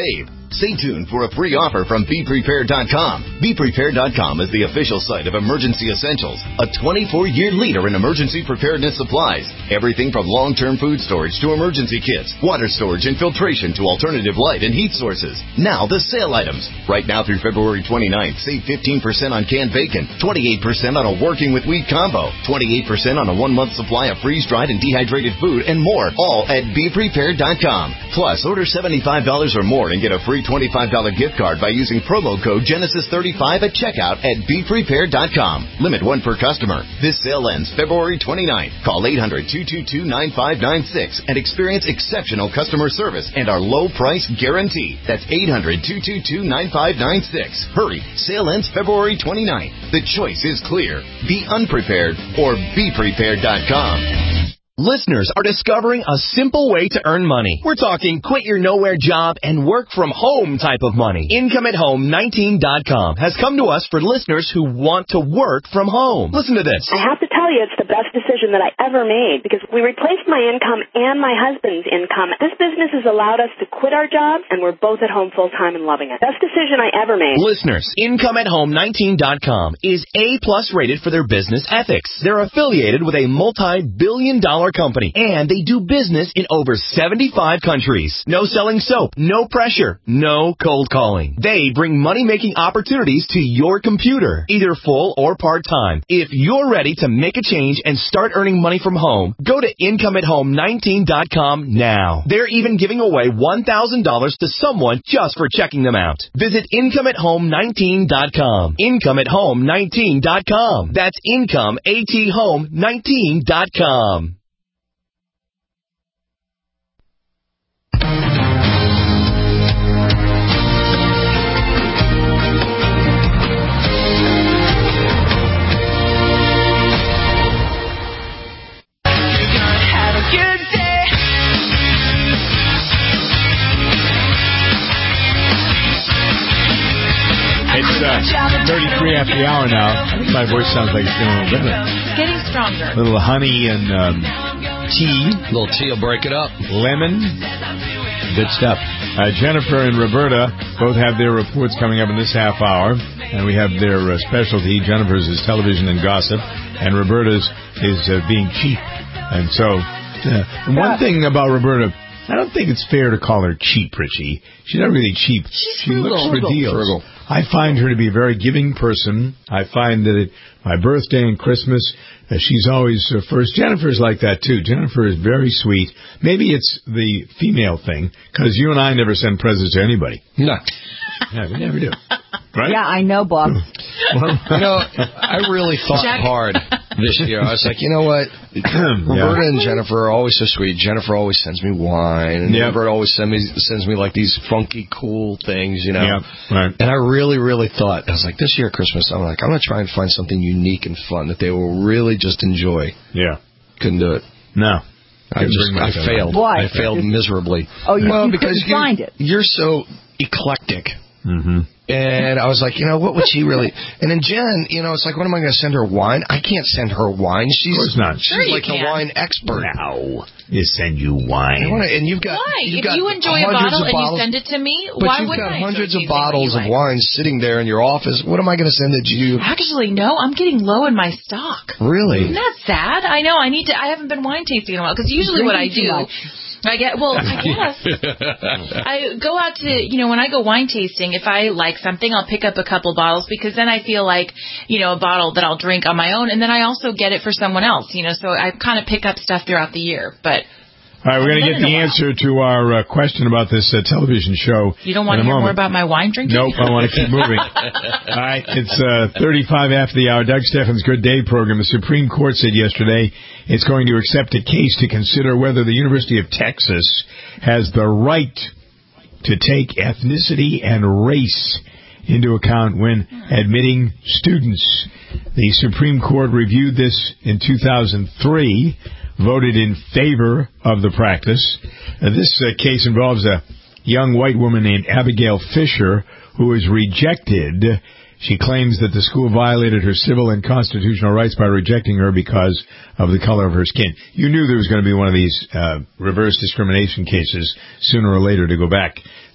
Speaker 1: Stay tuned for a free offer from Be Prepared dot com. Be Prepared dot com is the official site of Emergency Essentials, a twenty-four year leader in emergency preparedness supplies. Everything from long-term food storage to emergency kits, water storage and filtration to alternative light and heat sources. Now the sale items. Right now through February twenty-ninth, save fifteen percent on canned bacon, twenty-eight percent on a working with wheat combo, twenty-eight percent on a one-month supply of freeze-dried and dehydrated food, and more, all at Be Prepared dot com. Plus, order seventy-five dollars or more and get a free twenty-five dollars gift card by using promo code Genesis thirty-five at checkout at Be Prepared dot com. Limit one per customer. This sale ends February twenty-ninth. Call eight hundred, two two two, nine five nine six and experience exceptional customer service and our low price guarantee. That's eight hundred, two two two, nine five nine six. Hurry. Sale ends February twenty-ninth. The choice is clear. Be unprepared or Be Prepared dot com.
Speaker 22: Listeners are discovering a simple way to earn money. We're talking quit your nowhere job and work from home type of money. Income at Home nineteen dot com has come to us for listeners who want to work from home. Listen to this.
Speaker 23: I have to tell you, it's the best decision that I ever made because we replaced my income and my husband's income. This business has allowed us to quit our jobs, and we're both at home full time and loving it. Best decision I ever made.
Speaker 22: Listeners, Income at Home nineteen dot com is A plus rated for their business ethics. They're affiliated with a multi-billion dollar company, and they do business in over seventy-five countries. No selling soap, no pressure, no cold calling. They bring money-making opportunities to your computer, either full or part-time. If you're ready to make a change and start earning money from home, go to Income at Home nineteen dot com now. They're even giving away one thousand dollars to someone just for checking them out. Visit Income at Home nineteen dot com. Income at Home nineteen dot com. That's Income at Home nineteen dot com.
Speaker 2: It's uh, thirty-three after the hour now. I think my voice sounds like it's getting a little better.
Speaker 4: It's getting stronger.
Speaker 2: A little honey and um, tea.
Speaker 3: A little tea will break it up.
Speaker 2: Lemon. Good stuff. Uh, Jennifer and Roberta both have their reports coming up in this half hour. And we have their uh, specialty. Jennifer's is television and gossip. And Roberta's is uh, being cheap. And so, uh, one thing about Roberta, I don't think it's fair to call her cheap, Richie. She's not really cheap.
Speaker 4: She's
Speaker 2: she
Speaker 4: frugal.
Speaker 2: looks for
Speaker 4: Frugal.
Speaker 2: deals.
Speaker 3: Frugal.
Speaker 2: I find her to be a very giving person. I find that at my birthday and Christmas, uh, she's always uh, first. Jennifer's like that, too. Jennifer is very sweet. Maybe it's the female thing, because you and I never send presents to anybody.
Speaker 3: No.
Speaker 2: Yeah, we never do. Right?
Speaker 5: Yeah, I know, Bob.
Speaker 3: Well, you know, I really thought
Speaker 4: Jack.
Speaker 3: hard this year. I was like, you know what? Roberta
Speaker 2: Yeah.
Speaker 3: and Jennifer are always so sweet. Jennifer always sends me wine, and
Speaker 2: Yep.
Speaker 3: Roberta always send me, sends me like these funky, cool things, you know.
Speaker 2: Yeah, right.
Speaker 3: And I really, really thought, I was like, this year at Christmas, I'm like, I'm going to try and find something unique and fun that they will really just enjoy.
Speaker 2: Yeah.
Speaker 3: Couldn't do it.
Speaker 2: No.
Speaker 3: I
Speaker 2: Couldn't
Speaker 3: just,
Speaker 2: bring
Speaker 3: I
Speaker 2: myself
Speaker 3: failed.
Speaker 2: up.
Speaker 5: Why?
Speaker 3: I failed miserably.
Speaker 5: Oh, you,
Speaker 3: well,
Speaker 5: you
Speaker 3: because
Speaker 5: couldn't
Speaker 3: you,
Speaker 5: find it.
Speaker 3: you're so eclectic.
Speaker 2: Mm-hmm.
Speaker 3: And I was like, you know, what would she really... And then Jen, you know, it's like, what am I going to send her wine? I can't send her wine. She's,
Speaker 2: Of course not.
Speaker 3: She's
Speaker 4: Sure you
Speaker 3: like
Speaker 4: can.
Speaker 3: the wine expert.
Speaker 2: No. You send you wine.
Speaker 3: I wanna, and you've got...
Speaker 4: Why?
Speaker 3: You've
Speaker 4: If
Speaker 3: got
Speaker 4: you enjoy a
Speaker 3: hundreds
Speaker 4: bottle
Speaker 3: of
Speaker 4: and you
Speaker 3: bottles,
Speaker 4: send it to me,
Speaker 3: but
Speaker 4: why
Speaker 3: you've
Speaker 4: wouldn't
Speaker 3: got
Speaker 4: I enjoy
Speaker 3: hundreds of
Speaker 4: anything that
Speaker 3: bottles
Speaker 4: you
Speaker 3: of
Speaker 4: like?
Speaker 3: wine sitting there in your office. What am I going to send it to you?
Speaker 4: Actually, no. I'm getting low in my stock.
Speaker 3: Really?
Speaker 4: Isn't that sad? I know. I need to. I haven't been wine tasting in a while because usually what I
Speaker 5: Drinking too
Speaker 4: do.
Speaker 5: much.
Speaker 4: I get well. I guess I go out to you know when I go wine tasting. If I like something, I'll pick up a couple bottles because then I feel like you know a bottle that I'll drink on my own, and then I also get it for someone else. You know, so I kind of pick up stuff throughout the year. But
Speaker 2: All right, we're going to get the answer to our uh, question about this uh, television show.
Speaker 4: you don't want
Speaker 2: in
Speaker 4: to
Speaker 2: a
Speaker 4: hear more
Speaker 2: moment.
Speaker 4: about my wine drinking?
Speaker 2: Nope, I want to keep moving. All right, it's uh, thirty-five after the hour. Doug Steffens' Good Day program. The Supreme Court said yesterday it's going to accept a case to consider whether the University of Texas has the right to take ethnicity and race into account when admitting students. The Supreme Court reviewed this in two thousand three, voted in favor of the practice. Uh, this uh, case involves a young white woman named Abigail Fisher who was rejected. She claims that the school violated her civil and constitutional rights by rejecting her because of the color of her skin. You knew there was going to be one of these uh, reverse discrimination cases sooner or later to go back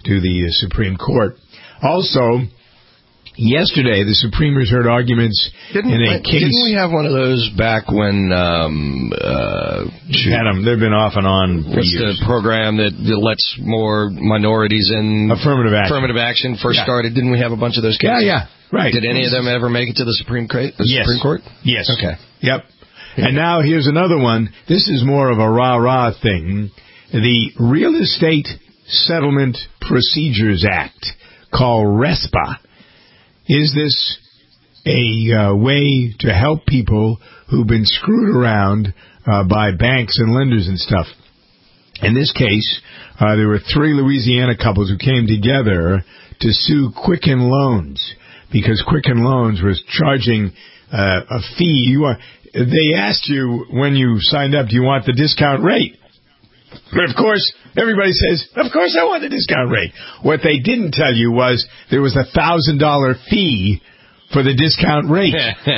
Speaker 2: to the uh, Supreme Court. Also, yesterday, the Supremers heard arguments
Speaker 3: didn't,
Speaker 2: in a case.
Speaker 3: Didn't we have one of those back when? Um, uh,
Speaker 2: had them. They've been off and on for
Speaker 3: what's
Speaker 2: years.
Speaker 3: the program that, that lets more minorities in?
Speaker 2: Affirmative action.
Speaker 3: Affirmative action first
Speaker 2: yeah.
Speaker 3: started. Didn't we have a bunch of those cases?
Speaker 2: Yeah, yeah, right.
Speaker 3: Did any of them ever make it to the Supreme, the
Speaker 2: yes.
Speaker 3: Supreme Court?
Speaker 2: Yes.
Speaker 3: Okay.
Speaker 2: Yep. And now here's another one. This is more of a rah-rah thing. The Real Estate Settlement Procedures Act, called RESPA. Is this a uh, way to help people who've been screwed around uh, by banks and lenders and stuff? In this case, uh, there were three Louisiana couples who came together to sue Quicken Loans because Quicken Loans was charging uh, a fee. You are, they asked you when you signed up, do you want the discount rate? But of course, everybody says, of course I want the discount rate. What they didn't tell you was there was a one thousand dollars fee for the discount rate.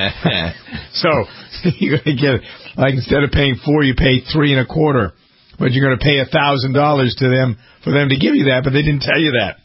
Speaker 2: So you're going to get, like, instead of paying four, you pay three and a quarter. But you're going to pay one thousand dollars to them for them to give you that, but they didn't tell you that.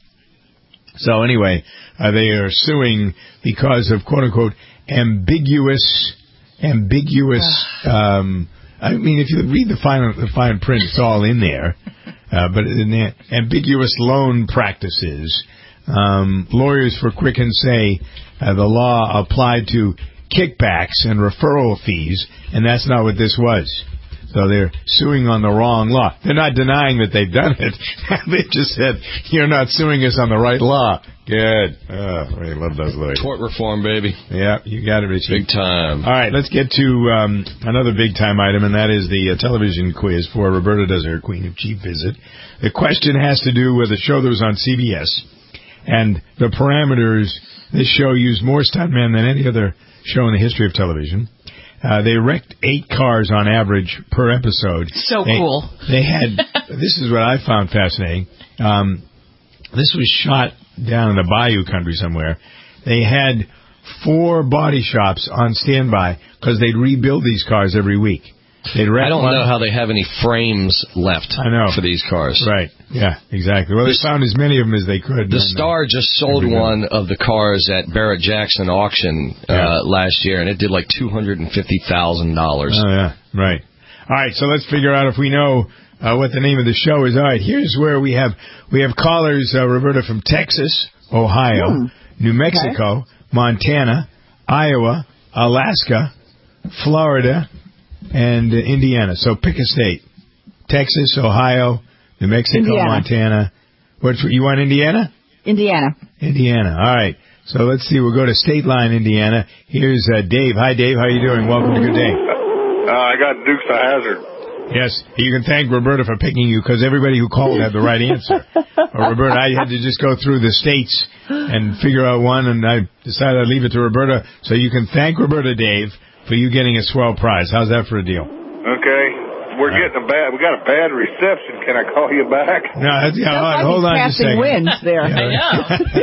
Speaker 2: So anyway, uh, they are suing because of, quote-unquote, ambiguous, ambiguous, um, I mean, if you read the fine, the fine print, it's all in there. Uh, but in the ambiguous loan practices, um, lawyers for Quicken say uh, the law applied to kickbacks and referral fees, and that's not what this was. So they're suing on the wrong law. They're not denying that they've done it. They just said, you're not suing us on the right law. Good. Oh, I love those lawyers.
Speaker 3: Tort reform, baby.
Speaker 2: Yeah, you got it, Richie.
Speaker 3: Big time.
Speaker 2: All right, let's get to um, another big-time item, and that is the uh, television quiz for Roberta Does Her Queen of Cheap Visit. The question has to do with a show that was on C B S, and the parameters. This show used more stuntmen than any other show in the history of television. Uh, they wrecked eight cars on average per episode.
Speaker 4: So
Speaker 2: they,
Speaker 4: cool.
Speaker 2: They had, this is what I found fascinating. Um, this was shot down in the bayou country somewhere. They had four body shops on standby because they'd rebuild these cars every week. They'd wreck
Speaker 3: I don't
Speaker 2: one.
Speaker 3: know how they have any frames left
Speaker 2: I know.
Speaker 3: for these cars.
Speaker 2: Right. Yeah, exactly. Well, they found as many of them as they could.
Speaker 3: The Star just sold one of the cars at Barrett-Jackson auction uh,
Speaker 2: yeah.
Speaker 3: last year, and it did like two hundred fifty thousand dollars.
Speaker 2: Oh, yeah. Right. All right, so let's figure out if we know uh, what the name of the show is. All right, here's where we have we have callers, uh, Roberta, from Texas, Ohio, hmm. New Mexico, okay. Montana, Iowa, Alaska, Florida, and uh, Indiana. So pick a state. Texas, Ohio, New Mexico,
Speaker 5: Indiana.
Speaker 2: Montana. What's you want, Indiana?
Speaker 5: Indiana.
Speaker 2: Indiana. All right. So let's see. We'll go to State Line, Indiana. Here's uh, Dave. Hi, Dave. How you doing? Welcome to Good Day.
Speaker 6: Uh, I got Dukes of Hazzard.
Speaker 2: Yes. You can thank Roberta for picking you because everybody who called had the right answer. Or Roberta, I had to just go through the states and figure out one, and I decided I'd leave it to Roberta. So you can thank Roberta, Dave, for you getting a swell prize. How's that for a deal?
Speaker 6: Okay. We're getting a bad, we got a bad reception. Can I call you back?
Speaker 2: No, that's, yeah, hold,
Speaker 5: like
Speaker 2: hold on just a second.
Speaker 5: Winds there.
Speaker 2: Yeah.
Speaker 4: I know.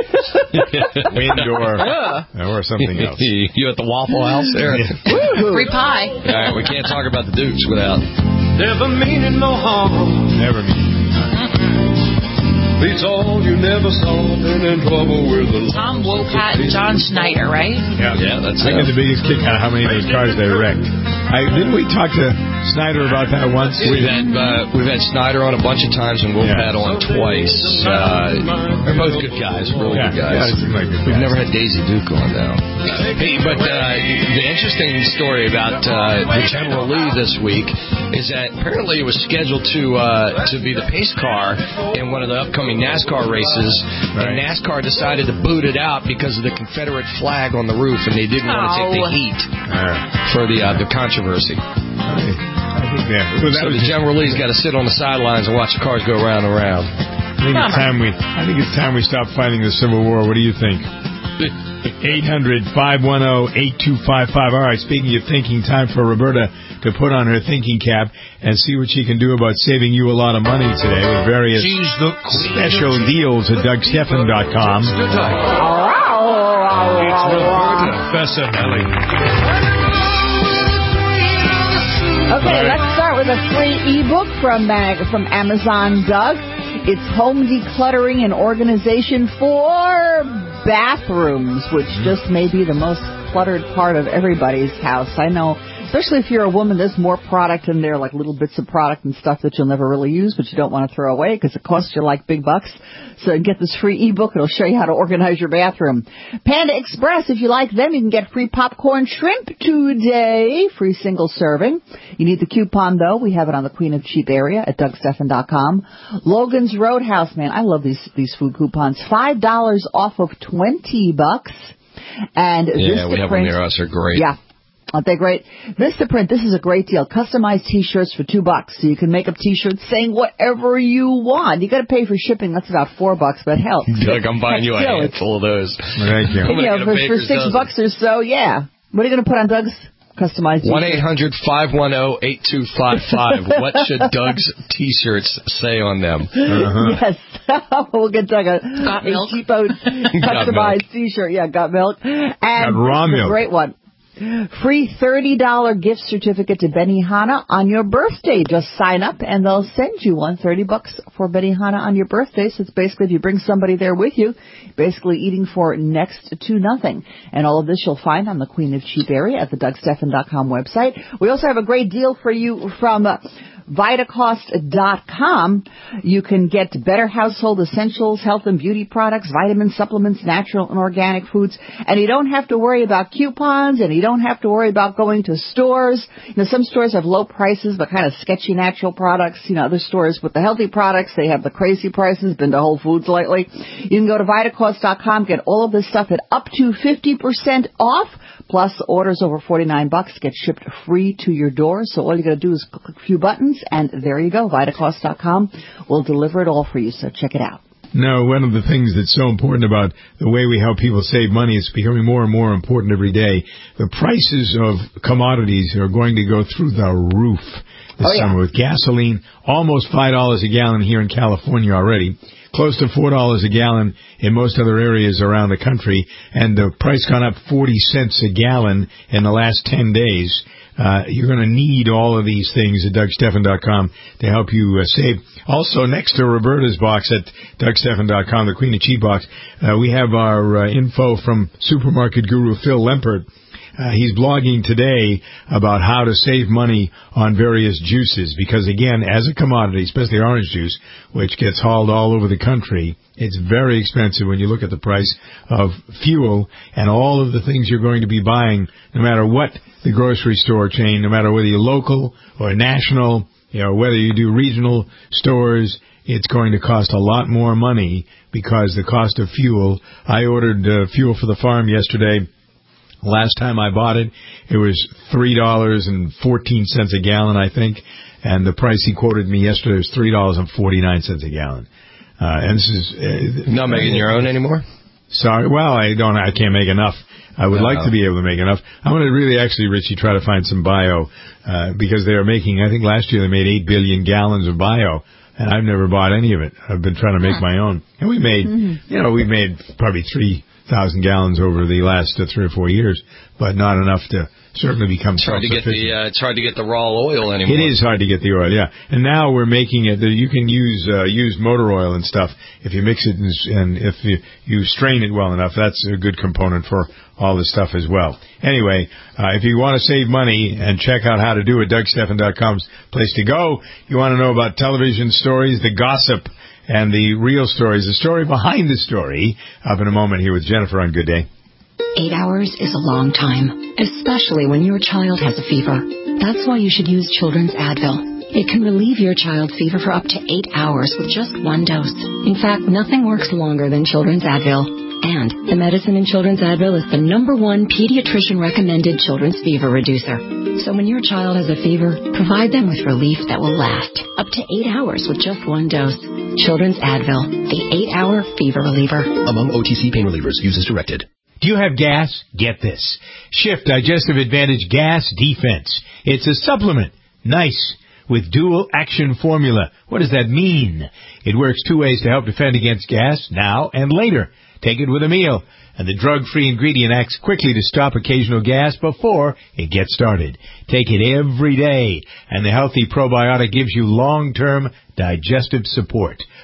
Speaker 2: Wind or, or something else.
Speaker 3: You at the Waffle House there?
Speaker 4: Free pie.
Speaker 3: All right, we can't talk about the Dukes without.
Speaker 7: Never meaning no harm.
Speaker 2: Never meaning.
Speaker 7: Beats all you never saw, been in trouble with the
Speaker 4: Tom Wopat and John Schneider, right?
Speaker 2: Yeah,
Speaker 3: yeah, that's
Speaker 2: I
Speaker 3: it.
Speaker 2: get the biggest kick out of how many of those cars they wrecked. I, didn't we talk to Snyder about that once?
Speaker 3: We've had uh, we've had Snyder on a bunch of times and Wopat yeah. on twice. Uh, they're both good guys, really
Speaker 2: yeah,
Speaker 3: good guys.
Speaker 2: Yeah, like good
Speaker 3: we've
Speaker 2: guys.
Speaker 3: never had Daisy Duke on though. Hey, but uh, the interesting story about uh, the General Lee this week is that apparently it was scheduled to uh, to be the pace car in one of the upcoming NASCAR races. Right. And NASCAR decided to boot it out because of the Confederate flag on the roof, and they didn't want to take the heat
Speaker 2: right.
Speaker 3: for the uh, the controversy.
Speaker 2: I, I think that, well, that
Speaker 3: so
Speaker 2: was
Speaker 3: the General Lee's got to sit on the sidelines and watch the cars go round and round.
Speaker 2: I think it's time we. I think it's time we stop fighting the Civil War. What do you think? eight hundred, five one zero, eight two five five. All right, speaking of thinking, time for Roberta to put on her thinking cap and see what she can do about saving you a lot of money today with various special deals at Doug Stephan dot com.
Speaker 7: It's Roberta Fessinelli.
Speaker 5: Okay, let's start with a free ebook from uh, from Amazon, Doug. It's home decluttering and organization for bathrooms, which just may be the most cluttered part of everybody's house. I know, especially if you're a woman, there's more product in there, like little bits of product and stuff that you'll never really use, but you don't want to throw away because it costs you like big bucks. So get this free ebook. It'll show you how to organize your bathroom. Panda Express, if you like them, you can get free popcorn shrimp today, free single serving. You need the coupon, though. We have it on the Queen of Cheap area at Doug Stephan dot com. Logan's Roadhouse, man, I love these these food coupons. five dollars off of twenty bucks. And
Speaker 3: yeah,
Speaker 5: Vistaprint,
Speaker 3: we have them near us. They're great.
Speaker 5: Yeah. Aren't they great? Vistaprint, this is a great deal. Customized T-shirts for two bucks. So you can make up T-shirts saying whatever you want. You got to pay for shipping. That's about four bucks, but hell.
Speaker 3: Doug, I'm buying you a handful of those.
Speaker 2: Thank you.
Speaker 5: You know, for, for six dozen. bucks or so, yeah. What are you going to put on Doug's customized T-shirt?
Speaker 3: one eight hundred five one zero eight two five five. What should Doug's T-shirts say on them?
Speaker 5: Uh-huh. Yes. We'll get Doug a,
Speaker 4: got
Speaker 5: a
Speaker 4: milk.
Speaker 5: cheapo customized T-shirt. Yeah, got milk. And
Speaker 2: got raw
Speaker 5: this is
Speaker 2: milk.
Speaker 5: A great one. Free thirty dollars gift certificate to Benihana on your birthday. Just sign up and they'll send you one. thirty bucks for Benihana on your birthday. So it's basically if you bring somebody there with you, basically eating for next to nothing. And all of this you'll find on the Queen of Cheap area at the Doug Stephan dot com website. We also have a great deal for you from uh, Vitacost dot com. You can get better household essentials, health and beauty products, vitamins, supplements, natural and organic foods. And you don't have to worry about coupons, and you don't have to worry about going to stores. You know, some stores have low prices but kind of sketchy natural products. You know, other stores with the healthy products, they have the crazy prices. Been to Whole Foods lately. You can go to Vitacost dot com, get all of this stuff at up to fifty percent off. Plus, orders over forty-nine bucks get shipped free to your door. So all you got to do is click a few buttons, and there you go. Vitacost dot com will deliver it all for you. So check it out.
Speaker 2: No, one of the things that's so important about the way we help people save money is becoming more and more important every day. The prices of commodities are going to go through the roof this
Speaker 5: oh, yeah.
Speaker 2: summer with gasoline, almost five dollars a gallon here in California already. Close to four dollars a gallon in most other areas around the country, and the price gone up forty cents a gallon in the last ten days. Uh, you're going to need all of these things at Doug Stephan dot com to help you uh, save. Also, next to Roberta's box at Doug Stephan dot com, the Queen of Cheap box, uh, we have our uh, info from supermarket guru Phil Lempert. Uh, he's blogging today about how to save money on various juices because, again, as a commodity, especially orange juice, which gets hauled all over the country, it's very expensive when you look at the price of fuel and all of the things you're going to be buying, no matter what the grocery store chain, no matter whether you're local or national, you know, whether you do regional stores, it's going to cost a lot more money because the cost of fuel. I ordered uh, fuel for the farm yesterday. Last time I bought it, it was three dollars and fourteen cents a gallon, I think, and the price he quoted me yesterday was three dollars and forty-nine cents a gallon. Uh, and this is uh,
Speaker 3: not making your own anymore.
Speaker 2: Sorry, well, I don't. I can't make enough. I would no. like to be able to make enough. I'm going to really, actually, Richie, try to find some bio uh, because they are making. I think last year they made eight billion gallons of bio. And I've never bought any of it. I've been trying to make my own. And we made, mm-hmm. you know, we made probably three thousand gallons over the last uh, three or four years, but not enough to certainly become
Speaker 3: it's hard to get the uh, It's hard to get the raw oil anymore.
Speaker 2: It is hard to get the oil, yeah. And now we're making it, you can use uh, use motor oil and stuff if you mix it and, and if you, you strain it well enough. That's a good component for all this stuff as well. Anyway, uh, if you want to save money and check out how to do it, Doug Stephan dot com's place to go. You want to know about television stories, the gossip, and the real stories, the story behind the story. Up in a moment here with Jennifer on Good Day.
Speaker 14: Eight hours is a long time, especially when your child has a fever. That's why you should use Children's Advil. It can relieve your child's fever for up to eight hours with just one dose. In fact, nothing works longer than Children's Advil. And the medicine in Children's Advil is the number one pediatrician-recommended children's fever reducer. So when your child has a fever, provide them with relief that will last up to eight hours with just one dose. Children's Advil, the eight-hour fever reliever.
Speaker 22: Among O T C pain relievers, use as directed.
Speaker 2: Do you have gas? Get this. Shift Digestive Advantage Gas Defense. It's a supplement. Nice. With dual action formula. What does that mean? It works two ways to help defend against gas, now and later. Take it with a meal, and the drug-free ingredient acts quickly to stop occasional gas before it gets started. Take it every day, and the healthy probiotic gives you long-term digestive support.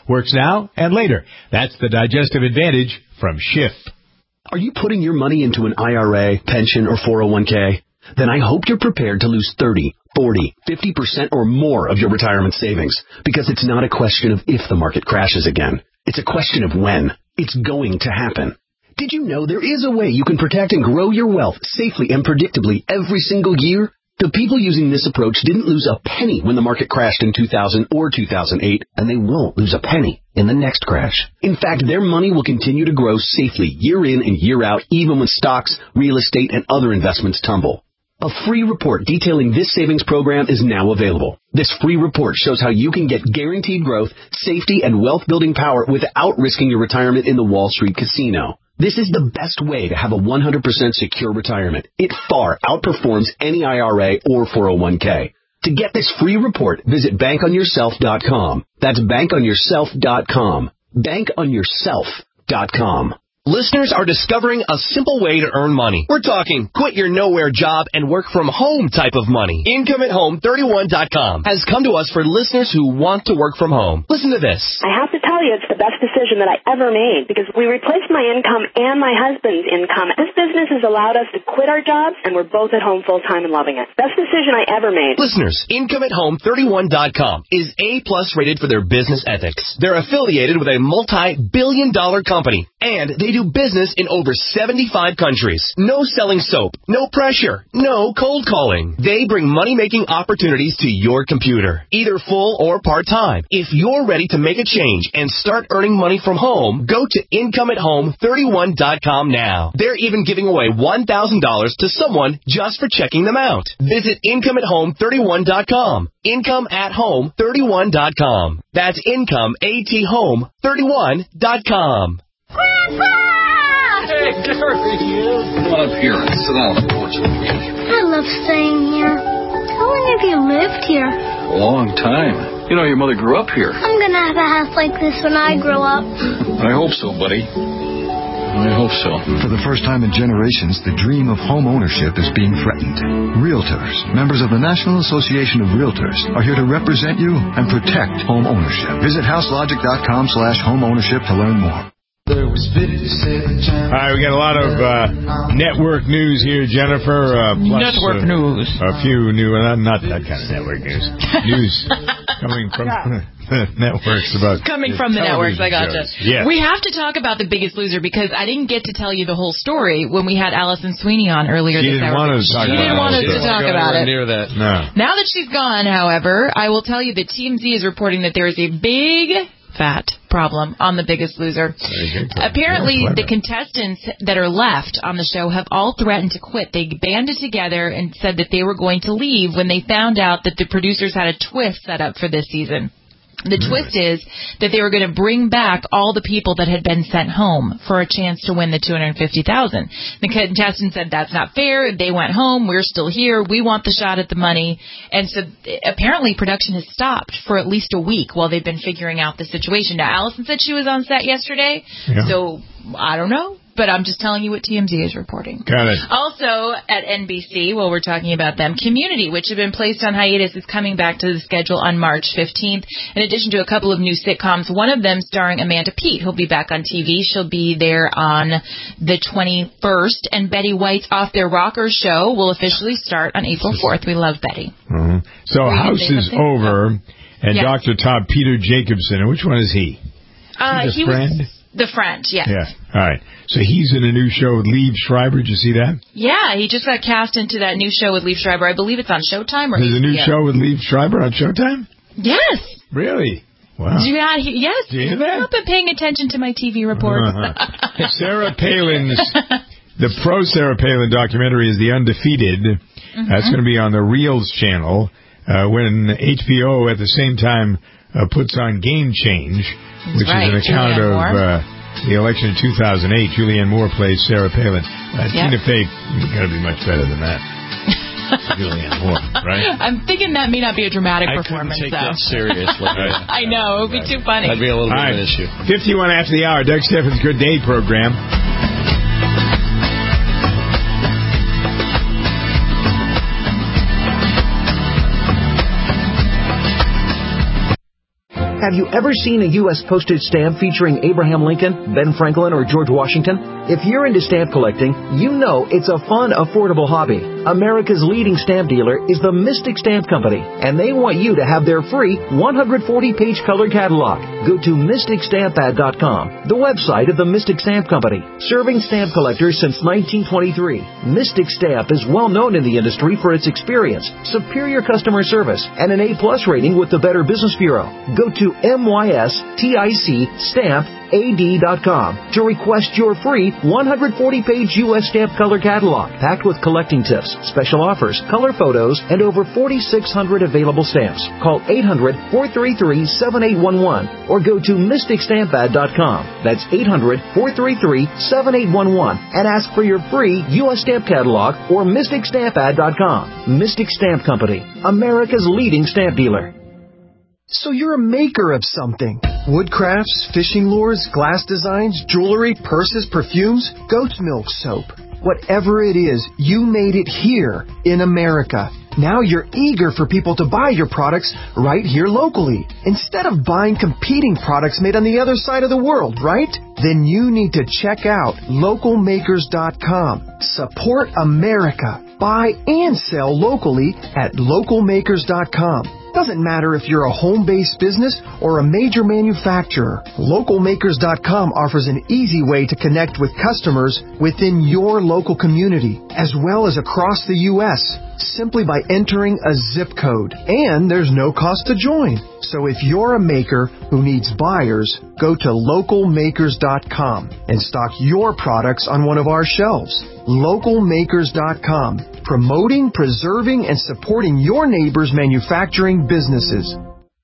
Speaker 2: Works now and later. That's the digestive advantage from Schiff.
Speaker 8: Are you putting your money into an I R A, pension, or four oh one k? Then I hope you're prepared to lose thirty, forty, fifty percent or more of your retirement savings, because it's not a question of if the market crashes again. It's a question of when. It's going to happen. Did you know there is a way you can protect and grow your wealth safely and predictably every single year? The people using this approach didn't lose a penny when the market crashed in two thousand or two thousand eight, and they won't lose a penny in the next crash. In fact, their money will continue to grow safely year in and year out, even when stocks, real estate, and other investments tumble. A free report detailing this savings program is now available. This free report shows how you can get guaranteed growth, safety, and wealth-building power without risking your retirement in the Wall Street casino. This is the best way to have a one hundred percent secure retirement. It far outperforms any I R A or four oh one k. To get this free report, visit bank on yourself dot com. That's bank on yourself dot com. bank on yourself dot com.
Speaker 22: Listeners are discovering a simple way to earn money. We're talking quit your nowhere job and work from home type of money. Income at Home thirty-one dot com has come to us for listeners who want to work from home. Listen to this.
Speaker 23: I have to tell you, it's the best decision that I ever made because we replaced my income and my husband's income. This business has allowed us to quit our jobs, and we're both at home full time and loving it. Best decision I ever made.
Speaker 22: Listeners, Income at Home thirty-one dot com is A plus rated for their business ethics. They're affiliated with a multi-billion dollar company, and they do business in over seventy-five countries. No selling soap, no pressure, no cold calling. They bring money-making opportunities to your computer, either full or part-time. If you're ready to make a change and start earning money from home, go to Income at Home thirty-one dot com now. They're even giving away one thousand dollars to someone just for checking them out. Visit Income at Home thirty-one dot com. Income at Home thirty-one dot com. That's Income at Home thirty-one dot com.
Speaker 13: Hey, there he is.
Speaker 18: Come on up here and sit down on the porch with me.
Speaker 13: I love staying here. How long have you lived here?
Speaker 18: A long time. You know, your mother grew up here.
Speaker 13: I'm gonna have a house like this when I grow up.
Speaker 18: I hope so, buddy. I hope so.
Speaker 15: For the first time in generations, the dream of home ownership is being threatened. Realtors, members of the National Association of Realtors, are here to represent you and protect home ownership. Visit houselogic dot com slash home ownership to learn more.
Speaker 2: All right, we got a lot of uh, network news here, Jennifer. Uh, plus,
Speaker 4: network
Speaker 2: uh,
Speaker 4: news.
Speaker 2: A few new, uh, not that kind of network news. News coming from the networks about
Speaker 4: coming from the networks. I gotcha.
Speaker 2: Yes.
Speaker 4: We have to talk about The Biggest Loser because I didn't get to tell you the whole story when we had Allison Sweeney on earlier
Speaker 2: she
Speaker 4: this
Speaker 2: didn't
Speaker 4: hour.
Speaker 2: Want to talk
Speaker 4: she
Speaker 2: about
Speaker 4: didn't want us to talk about it.
Speaker 3: Near that.
Speaker 2: No.
Speaker 4: Now that she's gone, however, I will tell you that T M Z is reporting that there is a big fat problem on The Biggest Loser. Apparently, the contestants that are left on the show have all threatened to quit. They banded together and said that they were going to leave when they found out that the producers had a twist set up for this season. The twist is that they were going to bring back all the people that had been sent home for a chance to win the two hundred fifty thousand dollars. The contestants said that's not fair. They went home. We're still here. We want the shot at the money. And so apparently production has stopped for at least a week while they've been figuring out the situation. Now, Allison said she was on set yesterday, yeah. So I don't know. But I'm just telling you what T M Z is reporting.
Speaker 2: Got it.
Speaker 4: Also, at N B C, while we're talking about them, Community, which had been placed on hiatus, is coming back to the schedule on March fifteenth. In addition to a couple of new sitcoms, one of them starring Amanda Peet, who'll be back on T V. She'll be there on the twenty-first. And Betty White's Off Their Rocker show will officially start on April fourth. We love Betty.
Speaker 2: Mm-hmm. So House is over, and
Speaker 4: yeah.
Speaker 2: Doctor Todd Peter Jacobson. And which one is he?
Speaker 4: Uh,
Speaker 2: he
Speaker 4: he
Speaker 2: friend?
Speaker 4: was the friend, yes.
Speaker 2: Yeah. All right. So he's in a new show with Liev Schreiber. Did you see that?
Speaker 4: Yeah, he just got cast into that new show with Liev Schreiber. I believe it's on Showtime. Or
Speaker 2: There's a new
Speaker 4: yeah.
Speaker 2: show with Liev Schreiber on Showtime?
Speaker 4: Yes.
Speaker 2: Really? Wow.
Speaker 4: Do you not hear? Yes.
Speaker 2: Do you hear that?
Speaker 4: I've been paying attention to my T V reports.
Speaker 2: Uh-huh. Sarah Palin's, the pro Sarah Palin documentary is The Undefeated. Mm-hmm. That's going to be on the Reels channel uh, when H B O at the same time uh, puts on Game Change,
Speaker 4: That's
Speaker 2: which
Speaker 4: right.
Speaker 2: is an account
Speaker 4: Julianne
Speaker 2: of uh, the election in two thousand eight. Julianne Moore plays Sarah Palin. Uh,
Speaker 4: yep.
Speaker 2: Tina Fey got to be much better than that. Julianne Moore, right?
Speaker 4: I'm thinking that may not be a dramatic
Speaker 3: I
Speaker 4: performance,
Speaker 3: couldn't take
Speaker 4: though.
Speaker 3: that seriously.
Speaker 4: I know. It would be too funny.
Speaker 3: That'd be a little bit
Speaker 2: right.
Speaker 3: of an issue.
Speaker 2: fifty-one after the hour. Doug Steffens' Good Day program.
Speaker 9: Have you ever seen a U S postage stamp featuring Abraham Lincoln, Ben Franklin, or George Washington? If you're into stamp collecting, you know it's a fun, affordable hobby. America's leading stamp dealer is the Mystic Stamp Company, and they want you to have their free one hundred forty page color catalog. Go to mystic stamp ad dot com, the website of the Mystic Stamp Company, serving stamp collectors since nineteen twenty-three. Mystic Stamp is well known in the industry for its experience, superior customer service, and an A plus rating with the Better Business Bureau. Go to mystic stamp ad dot com to request your free one hundred forty page U S stamp color catalog, packed with collecting tips, special offers, color photos, and over forty-six hundred available stamps. Call eight hundred, four three three, seven eight one one or go to mystic stamp ad dot com. That's eight hundred, four three three, seven eight one one and ask for your free U S stamp catalog or mystic stamp ad dot com. Mystic Stamp Company, America's leading stamp dealer.
Speaker 10: So you're a maker of something. Wood crafts, fishing lures, glass designs, jewelry, purses, perfumes, goat's milk soap. Whatever it is, you made it here in America. Now you're eager for people to buy your products right here locally, instead of buying competing products made on the other side of the world, right? Then you need to check out local makers dot com. Support America. Buy and sell locally at local makers dot com. Doesn't matter if you're a home-based business or a major manufacturer. local makers dot com offers an easy way to connect with customers within your local community, as well as across the U S, simply by entering a zip code. And there's no cost to join. So if you're a maker who needs buyers, go to local makers dot com and stock your products on one of our shelves. local makers dot com, promoting, preserving, and supporting your neighbors' manufacturing businesses.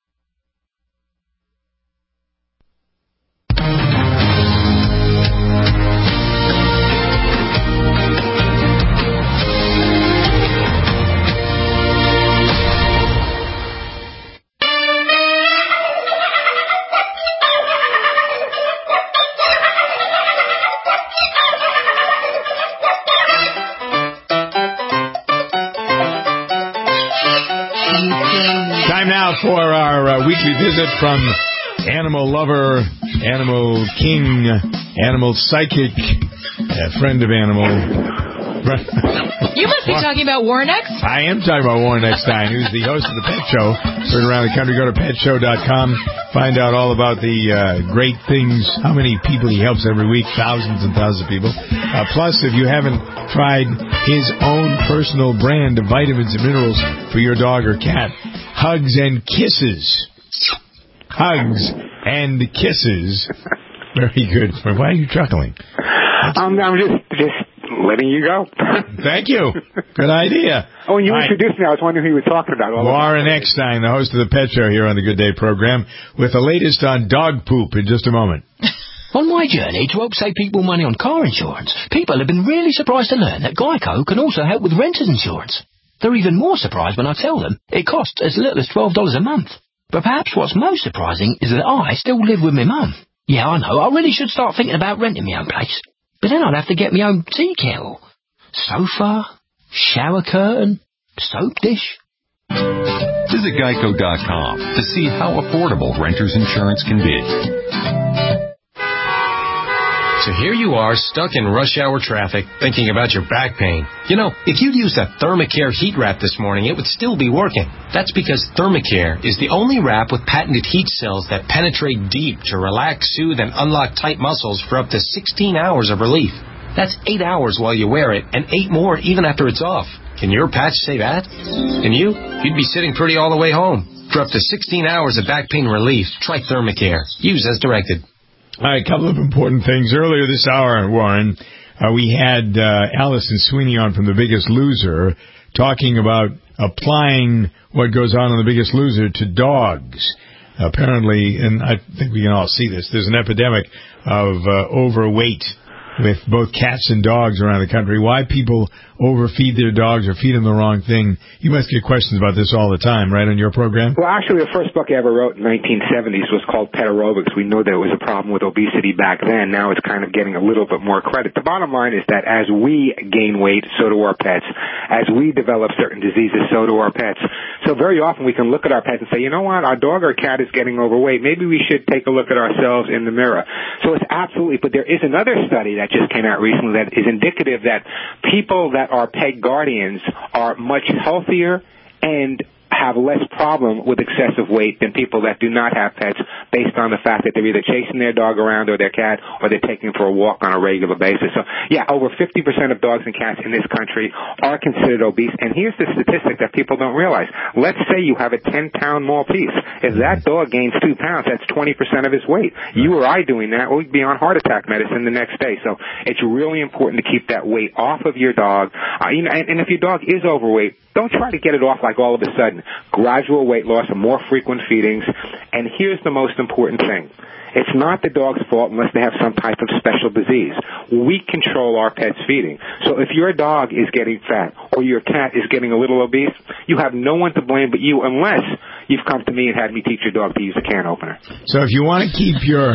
Speaker 2: For our uh, weekly visit from animal lover, animal king, animal psychic, a friend of animal.
Speaker 4: You must be talking about Warren Eckstein.
Speaker 2: I am talking about Warren Eckstein, who's the host of the Pet Show. Heard around the country. Go to pet show dot com. Find out all about the uh, great things, how many people he helps every week, thousands and thousands of people. Uh, plus, if you haven't tried his own personal brand of vitamins and minerals for your dog or cat, Hugs and Kisses. Hugs and Kisses. Very good. Why are you chuckling?
Speaker 11: Um, I'm just just letting you go.
Speaker 2: Thank you. Good idea.
Speaker 11: Oh, when you
Speaker 2: All
Speaker 11: introduced
Speaker 2: right.
Speaker 11: me, I was wondering who you were talking about. All
Speaker 2: Warren Eckstein, the host of the Pet Show here on the Good Day program, with the latest on dog poop in just a moment.
Speaker 24: On my journey to help save people money on car insurance, people have been really surprised to learn that Geico can also help with renter's insurance. They're even more surprised when I tell them it costs as little as twelve dollars a month. But perhaps what's most surprising is that I still live with my mum. Yeah, I know, I really should start thinking about renting my own place. But then I'd have to get my own tea kettle, sofa, shower curtain, soap dish.
Speaker 25: Visit geico dot com to see how affordable renter's insurance can be.
Speaker 26: So here you are, stuck in rush hour traffic, thinking about your back pain. You know, if you'd used a Thermacare heat wrap this morning, it would still be working. That's because Thermacare is the only wrap with patented heat cells that penetrate deep to relax, soothe, and unlock tight muscles for up to sixteen hours of relief. That's eight hours while you wear it, and eight more even after it's off. Can your patch say that? And you? You'd be sitting pretty all the way home. For up to sixteen hours of back pain relief, try Thermacare. Use as directed.
Speaker 2: All right, a couple of important things. Earlier this hour, Warren, uh, we had uh, Allison Sweeney on from The Biggest Loser talking about applying what goes on in The Biggest Loser to dogs. Apparently, and I think we can all see this, there's an epidemic of uh, overweight with both cats and dogs around the country, why people overfeed their dogs or feed them the wrong thing. You must get questions about this all the time, right, on your program?
Speaker 11: Well, actually, the first book I ever wrote in the nineteen seventies was called Pet Aerobics. We know there was a problem with obesity back then. Now it's kind of getting a little bit more credit. The bottom line is that as we gain weight, so do our pets. As we develop certain diseases, so do our pets. So very often we can look at our pets and say, you know what, our dog or cat is getting overweight. Maybe we should take a look at ourselves in the mirror. So it's absolutely, but there is another study that just came out recently that is indicative that people that are pet guardians are much healthier and have less problem with excessive weight than people that do not have pets, based on the fact that they're either chasing their dog around or their cat, or they're taking them for a walk on a regular basis. So, yeah, over fifty percent of dogs and cats in this country are considered obese. And here's the statistic that people don't realize. Let's say you have a ten-pound Maltese. If that dog gains two pounds, that's twenty percent of his weight. You or I doing that, we'd be on heart attack medicine the next day. So it's really important to keep that weight off of your dog. Uh, you know, and, and if your dog is overweight, don't try to get it off like all of a sudden. Gradual weight loss and more frequent feedings. And here's the most important thing. It's not the dog's fault unless they have some type of special disease. We control our pet's feeding. So if your dog is getting fat or your cat is getting a little obese, you have no one to blame but you, unless you've come to me and had me teach your dog to use a can opener.
Speaker 2: So if you want to keep your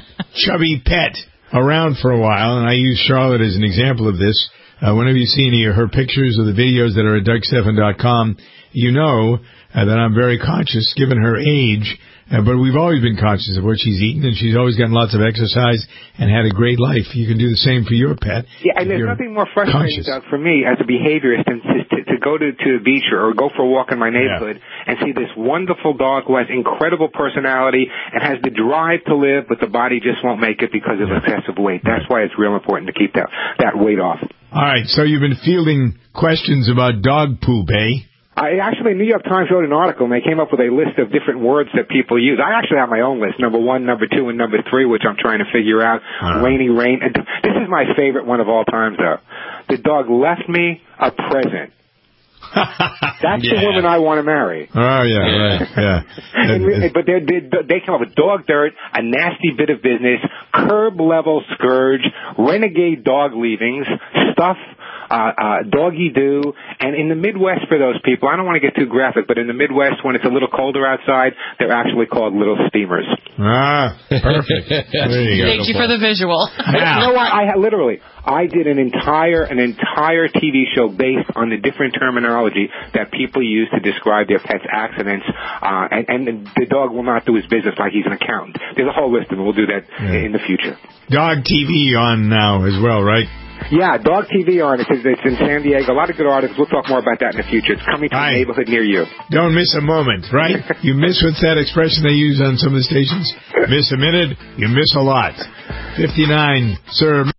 Speaker 2: chubby pet around for a while, and I use Charlotte as an example of this, uh, whenever you see any of her pictures or the videos that are at Doug Stephan dot com, you know uh, that I'm very conscious, given her age, uh, but we've always been conscious of what she's eaten, and she's always gotten lots of exercise and had a great life. You can do the same for your pet.
Speaker 11: Yeah, and there's nothing more frustrating, Doug, for me as a behaviorist than to, to, to go to, to the beach or, or go for a walk in my neighborhood yeah. and see this wonderful dog who has incredible personality and has the drive to live, but the body just won't make it because of excessive weight. That's why it's real important to keep that, that weight off.
Speaker 2: All right, so you've been fielding questions about dog poop, eh?
Speaker 11: I actually, New York Times wrote an article, and they came up with a list of different words that people use. I actually have my own list, number one, number two, and number three, which I'm trying to figure out. Uh-huh. Rainy rain. This is my favorite one of all times, though. The dog left me a present. That's yeah. the woman I want to marry.
Speaker 2: Oh, yeah, right, yeah.
Speaker 11: and, but they, they, they come up with dog dirt, a nasty bit of business, curb-level scourge, renegade dog leavings, stuff, uh, uh, doggy-doo, and in the Midwest for those people, I don't want to get too graphic, but in the Midwest, when it's a little colder outside, they're actually called little steamers.
Speaker 2: Ah, perfect. There you go.
Speaker 4: Thank you for the visual.
Speaker 11: Yeah. You know what? I literally, I did an entire, an entire T V show based on the different terminology that people use to describe their pets' accidents, uh, and, and the dog will not do his business like he's an accountant. There's a whole list of them. We'll do that yeah. in the future.
Speaker 2: Dog T V on now as well, right?
Speaker 11: Yeah, Dog T V on. It's, it's in San Diego. A lot of good articles. We'll talk more about that in the future. It's coming to a neighborhood near you.
Speaker 2: Don't miss a moment, right? You miss what's that expression they use on some of the stations? Miss a minute, you miss a lot. fifty-nine, sir.